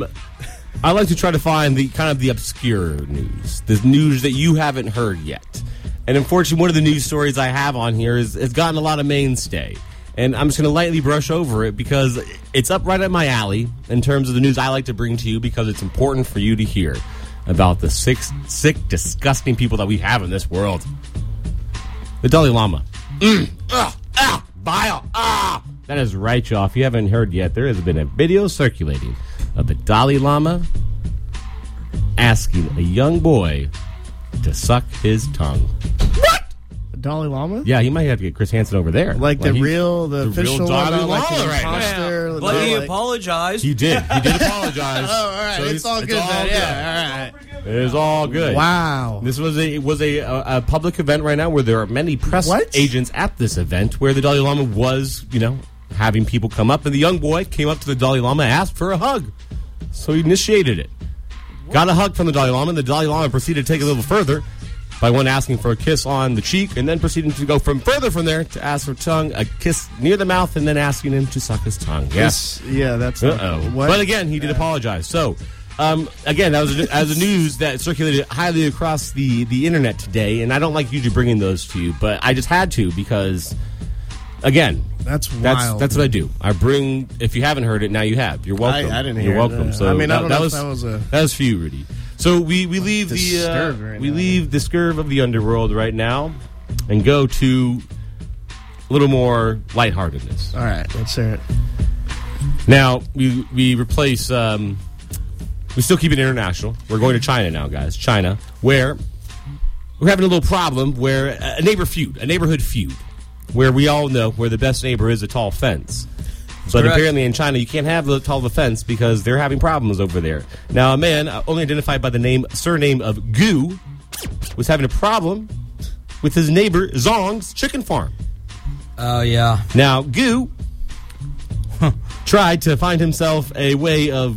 I like to try to find the kind of the obscure news, the news that you haven't heard yet. And unfortunately, one of the news stories I have on here has gotten a lot of mainstay. And I'm just going to lightly brush over it because it's up right at my alley in terms of the news I like to bring to you because it's important for you to hear about the sick, disgusting people that we have in this world. The Dalai Lama. Bile. That is right, y'all. If you haven't heard yet, there has been a video circulating of the Dalai Lama asking a young boy to suck his tongue. Dalai Lama? Yeah, he might have to get Chris Hansen over there. Like the official one, Dalai not like Lama an right now. imposter. But he like- apologized. He did apologize. Oh, all right. So it's all good then. Yeah, all right. It is all good. Wow. This was a public event right now where there are many press What? agents at this event where the Dalai Lama was, having people come up, and the young boy came up to the Dalai Lama and asked for a hug. So he initiated it. Got a hug from the Dalai Lama, and the Dalai Lama proceeded to take it a little further by one asking for a kiss on the cheek, and then proceeding to go further from there to ask for tongue, a kiss near the mouth, and then asking him to suck his tongue. Yes. Yeah, that's what? But again, he did apologize. So, again, that was a news that circulated highly across the internet today, and I don't like usually bringing those to you, but I just had to because, again, That's wild. that's what I do. I bring. If you haven't heard it, now you have. You're welcome. I didn't You're hear welcome. it. So I mean, I don't know if was that was a- that was for you, Rudy. So we leave Disturbed right now. leave the scurv of the underworld right now, and go to a little more lightheartedness. All right, let's hear it. Now we replace. We still keep it international. We're going to China now, guys. China, where we're having a little problem where a neighborhood feud, where we all know where the best neighbor is a tall fence. But Correct. apparently in China, you can't have the tall fence because they're having problems over there. Now, a man only identified by the surname of Gu was having a problem with his neighbor Zong's chicken farm. Oh, yeah. Now, Gu tried to find himself a way of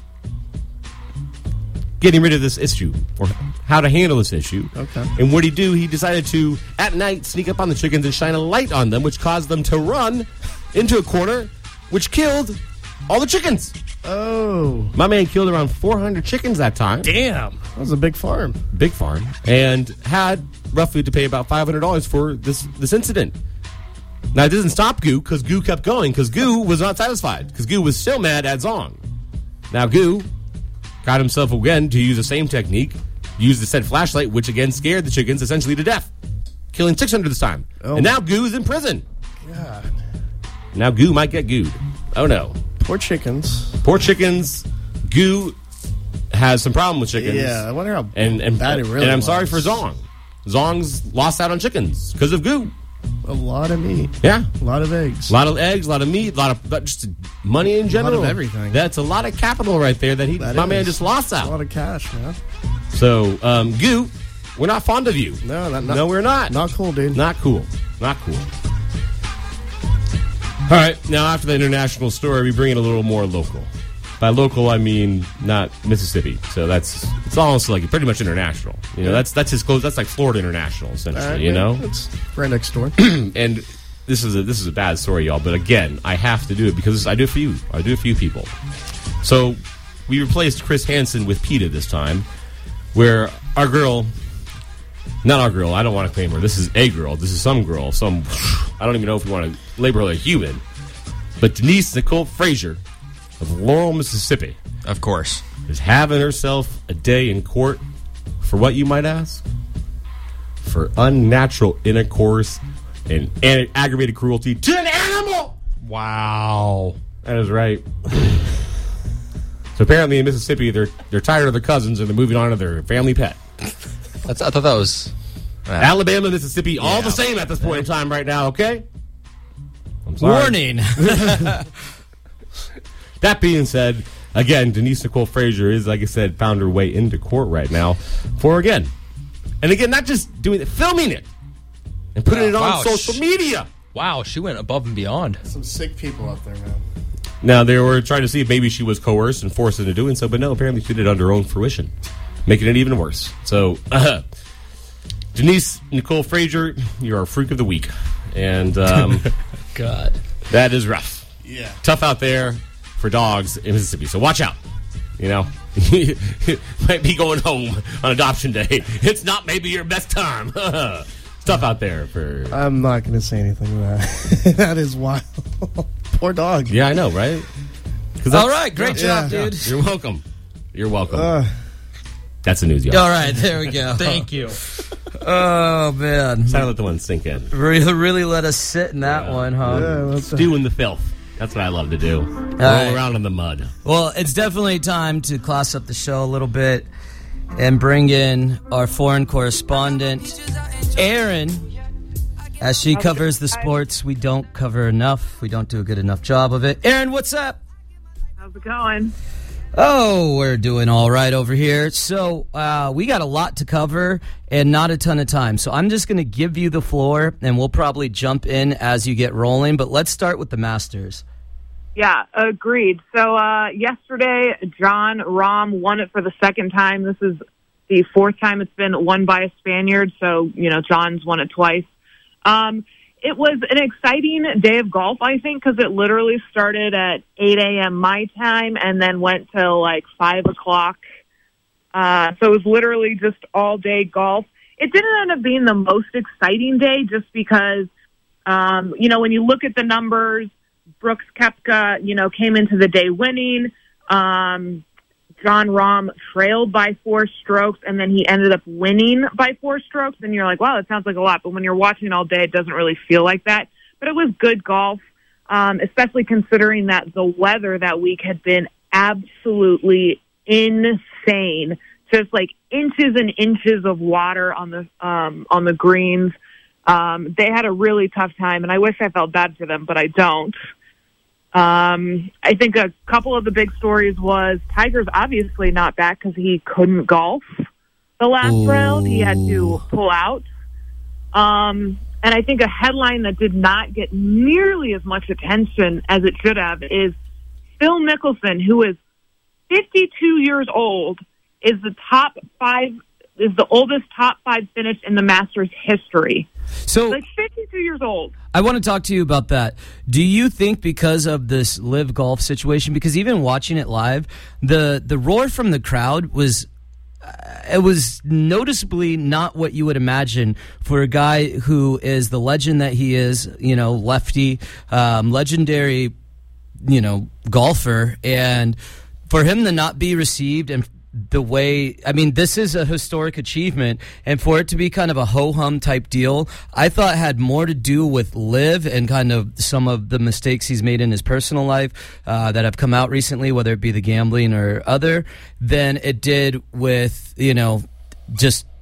getting rid of this issue, or how to handle this issue. Okay. And what did he do? He decided to, at night, sneak up on the chickens and shine a light on them, which caused them to run into a corner, which killed all the chickens. Oh, My man killed around 400 chickens that time. damn. That was a big farm. Big farm. And had roughly to pay about $500 for this incident. Now, it doesn't stop Gu, because Gu kept going, because Gu was not satisfied, because Gu was still mad at Zong. Now, Gu got himself again to use the same technique, used the said flashlight, which again scared the chickens essentially to death, killing 600 this time. Oh. And now Gu is in prison. God. Now Gu might get gooed. Oh no. Poor chickens. Poor chickens. Gu has some problem with chickens. Yeah, I wonder how And bad it really and I'm sorry was. for Zong. Zong's lost out on chickens because of Gu. A lot of meat. Yeah. A lot of eggs. A lot of eggs, a lot of meat, a lot of just money in general. A lot of everything. That's a lot of capital right there that my man just lost out. A lot of cash, man. So, Goo, we're not fond of you. No, we're not. Not cool, dude. Not cool. Not cool. All right, now after the international story, we bring it a little more local. By local, I mean not Mississippi. So it's almost like pretty much international. You know, that's as close. That's like Florida International, essentially. You know, it's right next door. And this is a bad story, y'all. But again, I have to do it because I do it for you. I do it for you people. So we replaced Chris Hansen with PETA this time, where our girl. Not our girl. I don't want to claim her. This is a girl. This is some girl. I don't even know if we want to label her a human. But Denise Nicole Frazier of Laurel, Mississippi. Of course. Is having herself a day in court for what you might ask? For unnatural intercourse and aggravated cruelty to an animal! Wow. That is right. So apparently in Mississippi, they're tired of their cousins and they're moving on to their family pet. I thought that was... Alabama, Mississippi, all the same at this point in time right now, okay? I'm sorry. Warning. That being said, again, Denise Nicole Frazier is, like I said, found her way into court right now for, again, not just doing it, filming it and putting it on social media. Wow, she went above and beyond. Some sick people out there, man. Now, they were trying to see if maybe she was coerced and forced into doing so, but no, apparently she did it under her own fruition, making it even worse. So, Denise Nicole Frazier, you're our freak of the week. And God, that is rough. Yeah. Tough out there for dogs in Mississippi. So watch out. You know, you might be going home on adoption day. It's not maybe your best time. It's tough out there for... I'm not going to say anything to that. That is wild. Poor dog. Yeah, I know, right? All right, great job, dude. You're welcome. You're welcome. That's the news, y'all. All right, there we go. Thank you. Oh, man. Time to let the one sink in. Really let us sit in that one, huh? Yeah, Stew in the filth. That's what I love to do. Roll around in the mud. Well, it's definitely time to class up the show a little bit and bring in our foreign correspondent, Erin. As she covers the sports we don't cover enough. We don't do a good enough job of it. Erin, what's up? How's it going? Oh, we're doing all right over here. So we got a lot to cover and not a ton of time. So I'm just going to give you the floor, and we'll probably jump in as you get rolling. But let's start with the Masters. Yeah, agreed. So yesterday, Jon Rahm won it for the second time. This is the fourth time it's been won by a Spaniard. So, you know, John's won it twice. It was an exciting day of golf, I think, because it literally started at 8 a.m. my time and then went till like 5 o'clock. So it was literally just all day golf. It didn't end up being the most exciting day just because, you know, when you look at the numbers, Brooks Koepka, you know, came into the day winning. Jon Rahm trailed by 4 strokes, and then he ended up winning by 4 strokes. And you're like, wow, that sounds like a lot. But when you're watching all day, it doesn't really feel like that. But it was good golf, especially considering that the weather that week had been absolutely insane. Just like inches and inches of water on the greens. They had a really tough time, and I wish I felt bad for them, but I don't. I think a couple of the big stories was Tiger's obviously not back because he couldn't golf the last round. He had to pull out. And I think a headline that did not get nearly as much attention as it should have is Phil Mickelson, who is 52 years old, is the oldest top 5 finish in the Masters history. So, like 52 years old. I want to talk to you about that. Do you think because of this live golf situation, because even watching it live, the roar from the crowd was it was noticeably not what you would imagine for a guy who is the legend that he is, you know, lefty, legendary, you know, golfer, and for him to not be received and the way, I mean, this is a historic achievement, and for it to be kind of a ho-hum type deal, I thought had more to do with Liv and kind of some of the mistakes he's made in his personal life that have come out recently, whether it be the gambling or other, than it did with, you know, just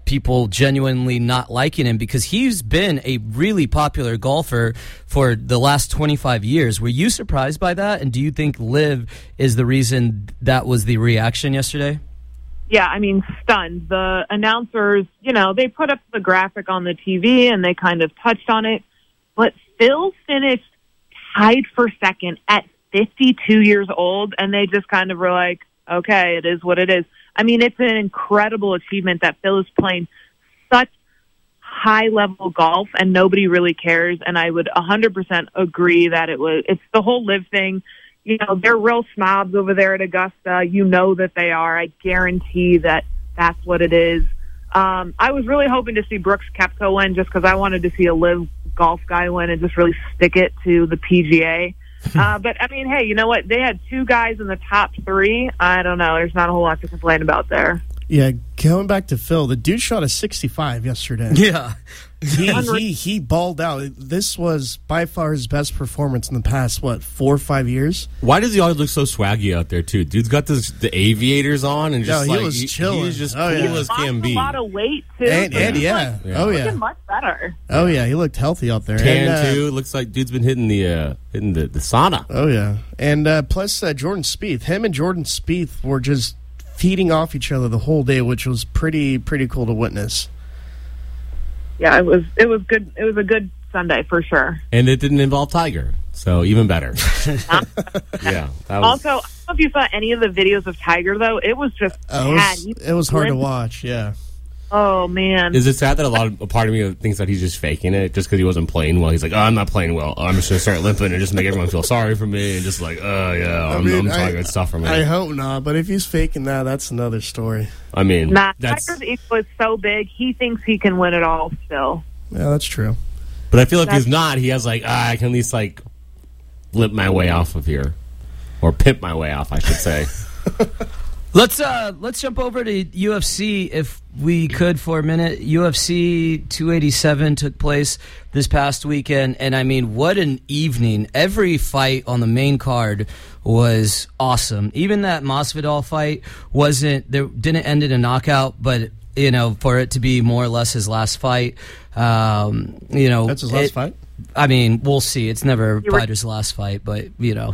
people genuinely not liking him because he's been a really popular golfer for the last 25 years. Were you surprised by that? And do you think LIV is the reason that was the reaction yesterday? Yeah, I mean, stunned. The announcers, they put up the graphic on the TV and they kind of touched on it. But Phil finished tied for second at 52 years old, and they just kind of were like, okay, it is what it is. I mean, it's an incredible achievement that Phil is playing such high-level golf, and nobody really cares. And I would 100% agree that it's the whole LIV thing. They're real snobs over there at Augusta. You know that they are. I guarantee that's what it is. I was really hoping to see Brooks Koepka win just because I wanted to see a LIV golf guy win and just really stick it to the PGA. But, I mean, hey, you know what? They had two guys in the top three. I don't know. There's not a whole lot to complain about there. Yeah, going back to Phil, the dude shot a 65 yesterday. Yeah. He balled out. This was by far his best performance in the past, 4 or 5 years? Why does he always look so swaggy out there, too? Dude's got the aviators on and just he was chilling. He was just cool as can be. He lost a lot of weight, too. And yeah. Oh, yeah. Looking much better. Oh, yeah. He looked healthy out there. Tan, too. Looks like dude's been hitting the sauna. Oh, yeah. And plus Jordan Spieth. Him and Jordan Spieth were just feeding off each other the whole day, which was pretty cool to witness. Yeah, it was good. It was a good Sunday for sure. And it didn't involve Tiger, so even better. Yeah. That was... Also, I don't know if you saw any of the videos of Tiger, though. It was just bad. It was hard to watch, yeah. Oh, man. Is it sad that a part of me thinks that he's just faking it just because he wasn't playing well? He's like, I'm not playing well. I'm just going to start limping and just make everyone feel sorry for me and just like, I'm talking good stuff for me. I hope not, but if he's faking that, that's another story. I mean, Tiger's ego is so big, he thinks he can win it all still. Yeah, that's true. But I feel like he's not. He has like, I can at least like limp my way off of here. Or pimp my way off, I should say. Let's jump over to UFC if we could for a minute. UFC 287 took place this past weekend, and I mean, what an evening. Every fight on the main card was awesome. Even that Masvidal fight didn't end in a knockout, but for it to be more or less his last fight, that's his last fight? I mean, we'll see. It's never a fighter's last fight, but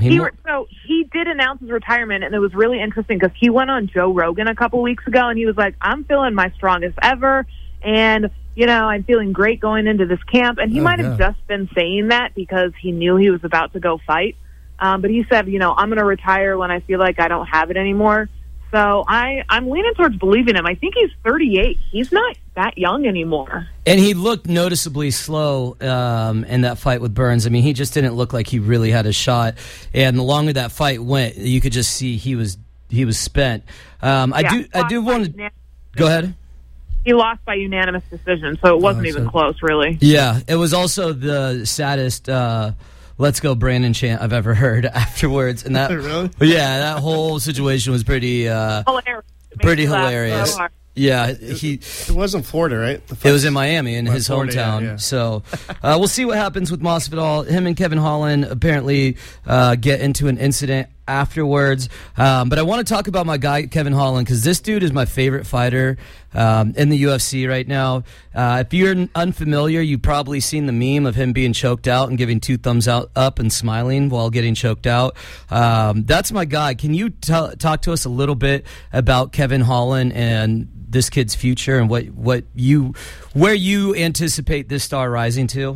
he did announce his retirement, and it was really interesting because he went on Joe Rogan a couple weeks ago, and he was like, I'm feeling my strongest ever, and, I'm feeling great going into this camp. And he might have just been saying that because he knew he was about to go fight. But he said, I'm going to retire when I feel like I don't have it anymore. So I'm leaning towards believing him. I think he's 38. He's not that young anymore. And he looked noticeably slow in that fight with Burns. I mean, he just didn't look like he really had a shot. And the longer that fight went, you could just see he was spent. I do want to go ahead. He lost by unanimous decision, so it wasn't even close, really. Yeah, it was also the saddest "Let's go, Brandon" chant I've ever heard afterwards, and that really? Yeah, that whole situation was pretty hilarious. Yeah, it was in Florida, right? It was in Miami, in his hometown. Yeah. So we'll see what happens with Masvidal. Him and Kevin Holland apparently get into an incident afterwards. But I want to talk about my guy, Kevin Holland, because this dude is my favorite fighter in the UFC right now. If you're unfamiliar, you've probably seen the meme of him being choked out and giving 2 thumbs up and smiling while getting choked out. That's my guy. Can you talk to us a little bit about Kevin Holland and this kid's future and where you anticipate this star rising to?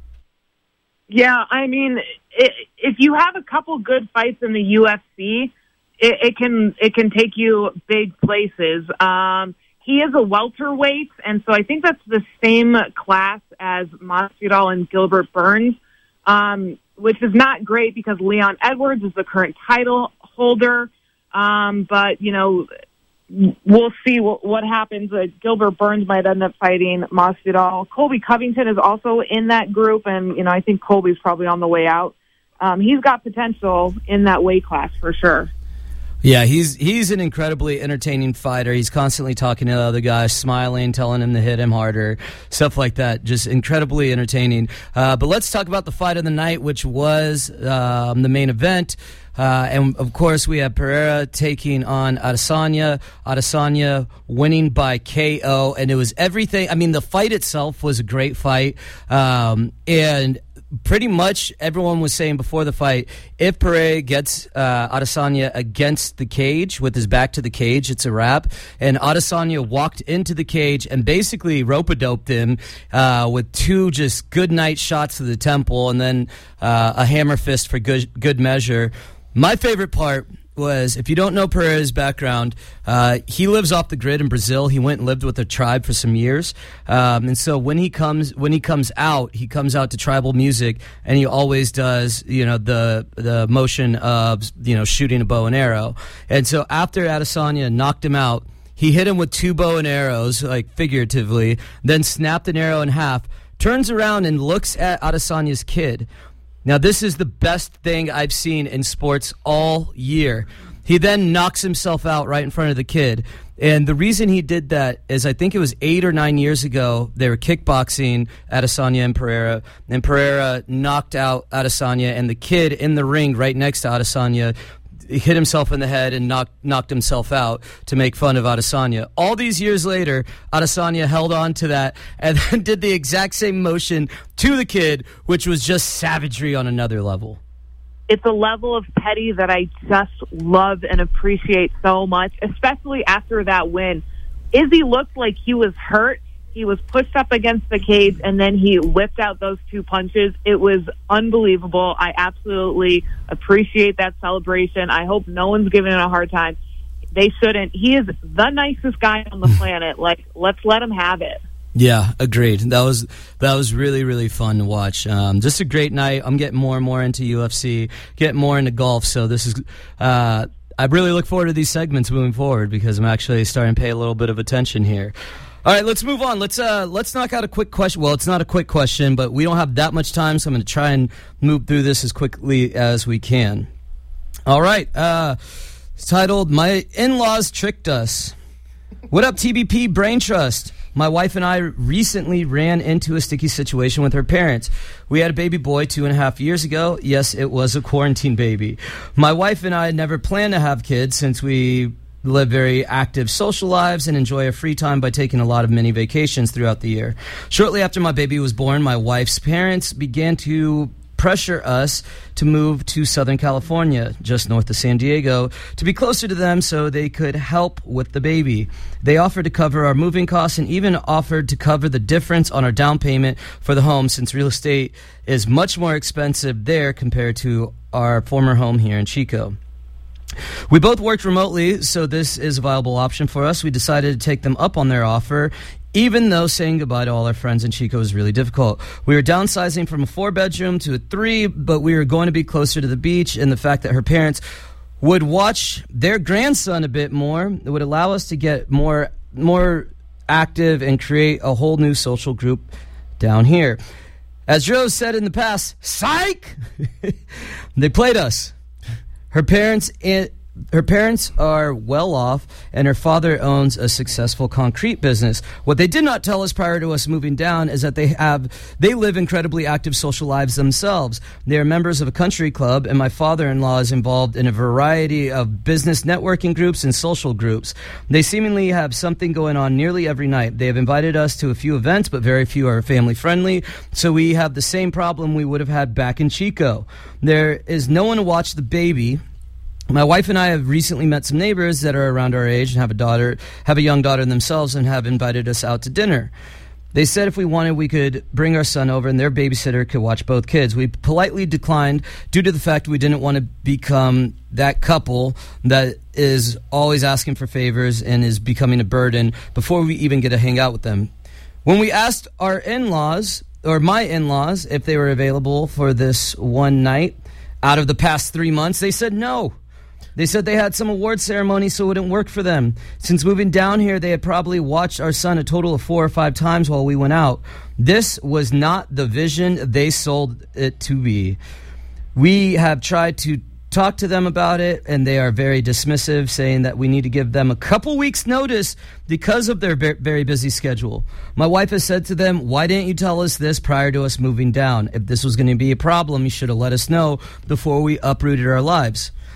Yeah, I mean, if you have a couple good fights in the UFC, it can take you big places. He is a welterweight, and so I think that's the same class as Masvidal and Gilbert Burns, which is not great because Leon Edwards is the current title holder. But we'll see what happens. Gilbert Burns might end up fighting Masvidal. Colby Covington is also in that group, and I think Colby's probably on the way out. He's got potential in that weight class for sure. Yeah, he's an incredibly entertaining fighter. He's constantly talking to the other guys, smiling, telling him to hit him harder, stuff like that. Just incredibly entertaining. But let's talk about the fight of the night, which was the main event. And, of course, we have Pereira taking on Adesanya. Adesanya winning by KO. And it was everything. I mean, the fight itself was a great fight. And pretty much everyone was saying before the fight, if Pereira gets Adesanya against the cage with his back to the cage, it's a wrap. And Adesanya walked into the cage and basically rope-a-doped him with two just good night shots to the temple and then a hammer fist for good measure. My favorite part was, if you don't know Pereira's background, he lives off the grid in Brazil. He went and lived with a tribe for some years, and so when he comes out to tribal music, and he always does, the motion of shooting a bow and arrow. And so after Adesanya knocked him out, he hit him with two bow and arrows, like figuratively, then snapped an arrow in half, turns around and looks at Adesanya's kid. Now, this is the best thing I've seen in sports all year. He then knocks himself out right in front of the kid. And the reason he did that is, I think it was 8 or 9 years ago, they were kickboxing, Adesanya and Pereira knocked out Adesanya, and the kid in the ring right next to Adesanya hit himself in the head and knocked himself out to make fun of Adesanya. All these years later, Adesanya held on to that and then did the exact same motion to the kid, which was just savagery on another level. It's a level of petty that I just love and appreciate so much, especially after that win. Izzy looked like he was hurt. He was pushed up against the cage, and then he whipped out those two punches. It was unbelievable. I absolutely appreciate that celebration. I hope no one's giving it a hard time. They shouldn't. He is the nicest guy on the planet. Like, let's let him have it. Yeah, agreed. That was really, really fun to watch. Just a great night. I'm getting more and more into UFC, getting more into golf. So this is. I really look forward to these segments moving forward because I'm actually starting to pay a little bit of attention here. All right, let's move on. Let's knock out a quick question. Well, it's not a quick question, but we don't have that much time, so I'm going to try and move through this as quickly as we can. All right, it's titled, My In-Laws Tricked Us. What up, TBP Brain Trust? My wife and I recently ran into a sticky situation with her parents. We had a baby boy 2.5 years ago. Yes, it was a quarantine baby. My wife and I never planned to have kids since we live very active social lives and enjoy our free time by taking a lot of mini vacations throughout the year. Shortly after my baby was born, my wife's parents began to pressure us to move to Southern California, just north of San Diego, to be closer to them so they could help with the baby. They offered to cover our moving costs and even offered to cover the difference on our down payment for the home, since real estate is much more expensive there compared to our former home here in Chico. We both worked remotely, so this is a viable option for us. We decided to take them up on their offer, even though saying goodbye to all our friends in Chico was really difficult. We were downsizing from a 4-bedroom to a 3, but we were going to be closer to the beach, and the fact that her parents would watch their grandson a bit more would allow us to get more active and create a whole new social group down here. As Joe said in the past, psych! They played us. Her parents are well off, and her father owns a successful concrete business. What they did not tell us prior to us moving down is that they live incredibly active social lives themselves. They are members of a country club, and my father-in-law is involved in a variety of business networking groups and social groups. They seemingly have something going on nearly every night. They have invited us to a few events, but very few are family-friendly, so we have the same problem we would have had back in Chico. There is no one to watch the baby. My wife and I have recently met some neighbors that are around our age and have a young daughter themselves, and have invited us out to dinner. They said if we wanted, we could bring our son over and their babysitter could watch both kids. We politely declined due to the fact we didn't want to become that couple that is always asking for favors and is becoming a burden before we even get to hang out with them. When we asked our in-laws, or my in-laws, if they were available for this one night out of the past 3 months, they said no. They said they had some award ceremony, so it wouldn't work for them. Since moving down here, they had probably watched our son a total of 4 or 5 times while we went out. This was not the vision they sold it to be. We have tried to talk to them about it, and they are very dismissive, saying that we need to give them a couple weeks' notice because of their very busy schedule. My wife has said to them, why didn't you tell us this prior to us moving down? If this was going to be a problem, you should have let us know before we uprooted our lives.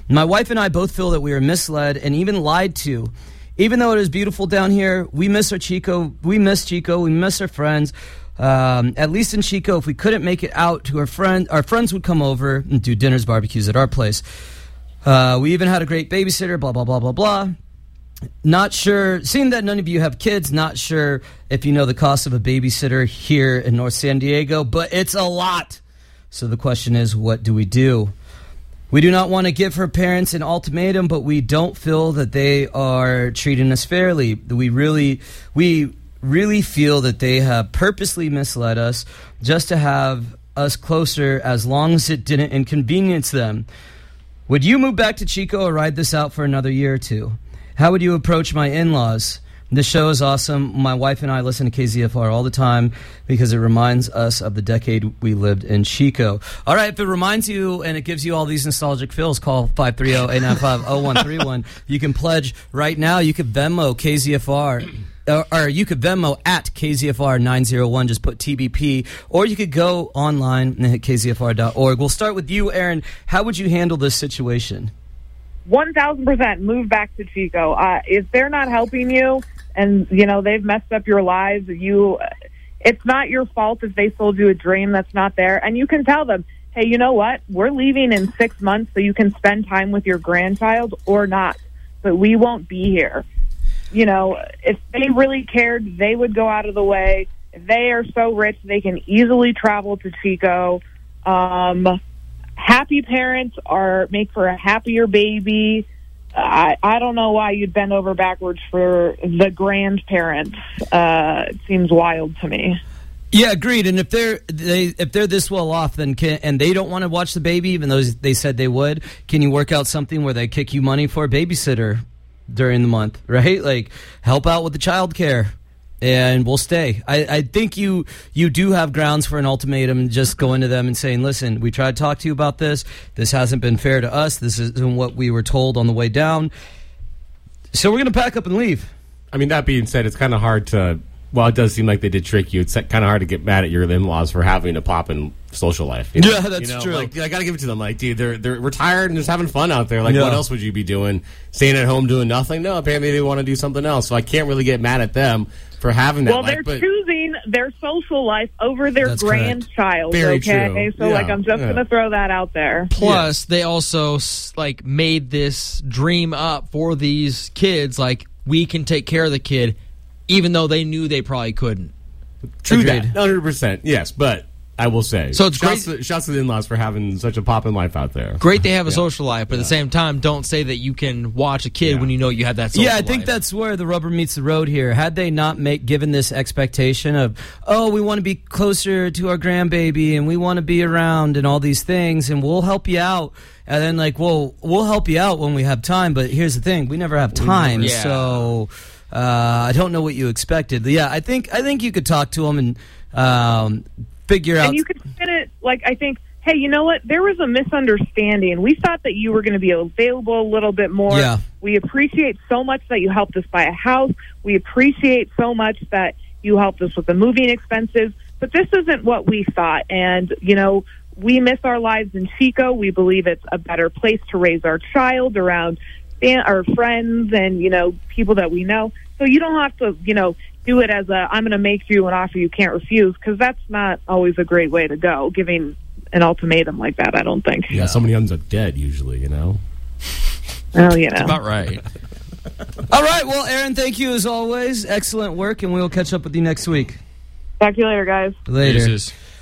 My wife and I both feel that we were misled and even lied to. Even though it is beautiful down here, we miss our Chico. We miss Chico. We miss our friends. At least in Chico, if we couldn't make it out to our friends would come over and do dinners, barbecues at our place. We even had a great babysitter, blah, blah, blah, blah, blah. Not sure, seeing that none of you have kids, not sure if you know the cost of a babysitter here in North San Diego, but it's a lot. So the question is, what do we do? We do not want to give her parents an ultimatum, but we don't feel that they are treating us fairly. We really feel that they have purposely misled us just to have us closer as long as it didn't inconvenience them. Would you move back to Chico or ride this out for another year or two? How would you approach my in-laws? This show is awesome. My wife and I listen to KZFR all the time because it reminds us of the decade we lived in Chico. All right, if it reminds you and it gives you all these nostalgic feels, call 530-895-0131. You can pledge right now. You could Venmo KZFR. Or you could Venmo at KZFR 901, just put TBP, or you could go online and hit KZFR.org. We'll start with you, Aaron. How would you handle this situation? 1,000% move back to Chico. If they're not helping you and, they've messed up your lives, it's not your fault if they sold you a dream that's not there. And you can tell them, hey, you know what? We're leaving in 6 months so you can spend time with your grandchild or not, but we won't be here. If they really cared, they would go out of the way. If they are so rich, they can easily travel to Chico. Happy parents make for a happier baby. I don't know why you'd bend over backwards for the grandparents. It seems wild to me. Yeah, agreed. And if they're this well off, then and they don't want to watch the baby, even though they said they would, can you work out something where they kick you money for a babysitter during the month, right? Like, help out with the child care, and we'll stay. I think you do have grounds for an ultimatum, just going to them and saying, listen, we tried to talk to you about this. This hasn't been fair to us. This isn't what we were told on the way down. So we're going to pack up and leave. I mean, that being said, it's kind of hard to, well, it does seem like they did trick you. It's kind of hard to get mad at your in-laws for having a pop-in social life. Yeah, that's true. Like, I got to give it to them. Like, dude, they're retired and just having fun out there. Like, what else would you be doing? Staying at home doing nothing? No, apparently they want to do something else. So I can't really get mad at them for having that. Well, they're choosing their social life over their grandchild. Very okay, true. So I'm just going to throw that out there. Plus, they also made this dream up for these kids. Like, we can take care of the kid, even though they knew they probably couldn't. True that, 100%. Yes, but I will say, so it's shouts to the in-laws for having such a pop in life out there. Great they have a social life, but at the same time, don't say that you can watch a kid when you know you have that social life. Yeah, I think that's where the rubber meets the road here. Had they not given this expectation of, oh, we want to be closer to our grandbaby and we want to be around and all these things and we'll help you out. And then we'll help you out when we have time, but here's the thing, we never have time, so I don't know what you expected. Yeah, I think you could talk to them and figure out. And you could spin it I think, hey, you know what? There was a misunderstanding. We thought that you were going to be available a little bit more. Yeah. We appreciate so much that you helped us buy a house. We appreciate so much that you helped us with the moving expenses. But this isn't what we thought. And, we miss our lives in Chico. We believe it's a better place to raise our child around our friends and, people that we know. So you don't have to, do it as I'm going to make you an offer you can't refuse, because that's not always a great way to go, giving an ultimatum like that, I don't think. Yeah, somebody ends up dead usually, Well, That's about right. All right, well, Aaron, thank you as always. Excellent work, and we'll catch up with you next week. Talk to you later, guys. Later.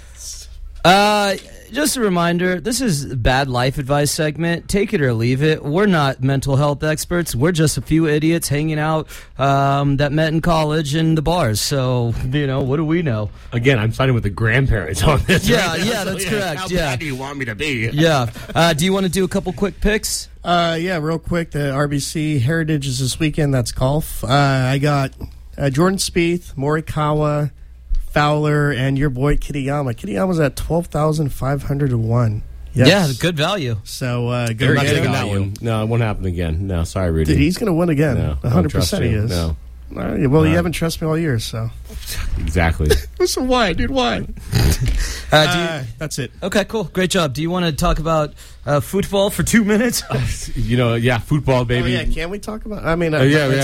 Just a reminder, this is Bad Life Advice segment. Take it or leave it. We're not mental health experts. We're just a few idiots hanging out that met in college and the bars. So, what do we know? Again, I'm siding with the grandparents on this. Yeah, right yeah, that's correct. How yeah. bad do you want me to be? Yeah. Do you want to do a couple quick picks? Yeah, real quick. The RBC Heritage is this weekend. That's golf. I got Jordan Spieth, Morikawa, Fowler, and your boy Kitayama. Kitayama's at 12,501. Yes. Yeah, good value. So I'm good not taking that value. one. No, it won't happen again. No, sorry, Rudy. Dude, he's going to win again. No, 100% he is. No. Well, you haven't trusted me all year, so. Exactly. So why, dude? Why? That's it. Okay, cool. Great job. Do you want to talk about football for 2 minutes? Football, baby. Oh, yeah, can we talk about? I mean,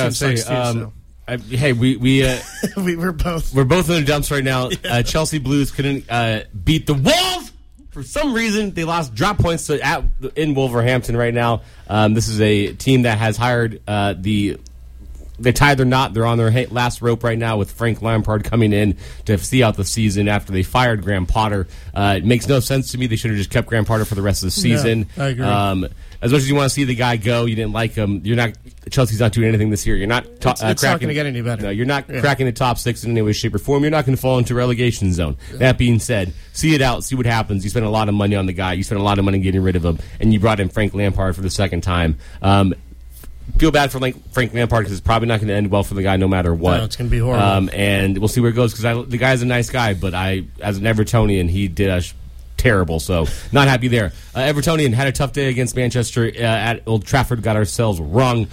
hey, we're both in the dumps right now. Chelsea Blues couldn't beat the Wolves for some reason. They lost drop points in Wolverhampton right now. This is a team that has hired They tied their knot. They're on their last rope right now with Frank Lampard coming in to see out the season after they fired Graham Potter. It makes no sense to me. They should have just kept Graham Potter for the rest of the season. Yeah, I agree. As much as you want to see the guy go, you didn't like him. Chelsea's not doing anything this year. You're not it's not going to get any better. No, you're not cracking the top six in any way, shape, or form. You're not going to fall into relegation zone. Yeah. That being said, see it out, see what happens. You spent a lot of money on the guy. You spent a lot of money getting rid of him, and you brought in Frank Lampard for the second time. Feel bad for Frank Lampard because it's probably not going to end well for the guy no matter what. No, it's going to be horrible. And we'll see where it goes because the guy's a nice guy, but as an Evertonian, he did us terrible, so not happy there. Evertonian had a tough day against Manchester at Old Trafford, got ourselves wrung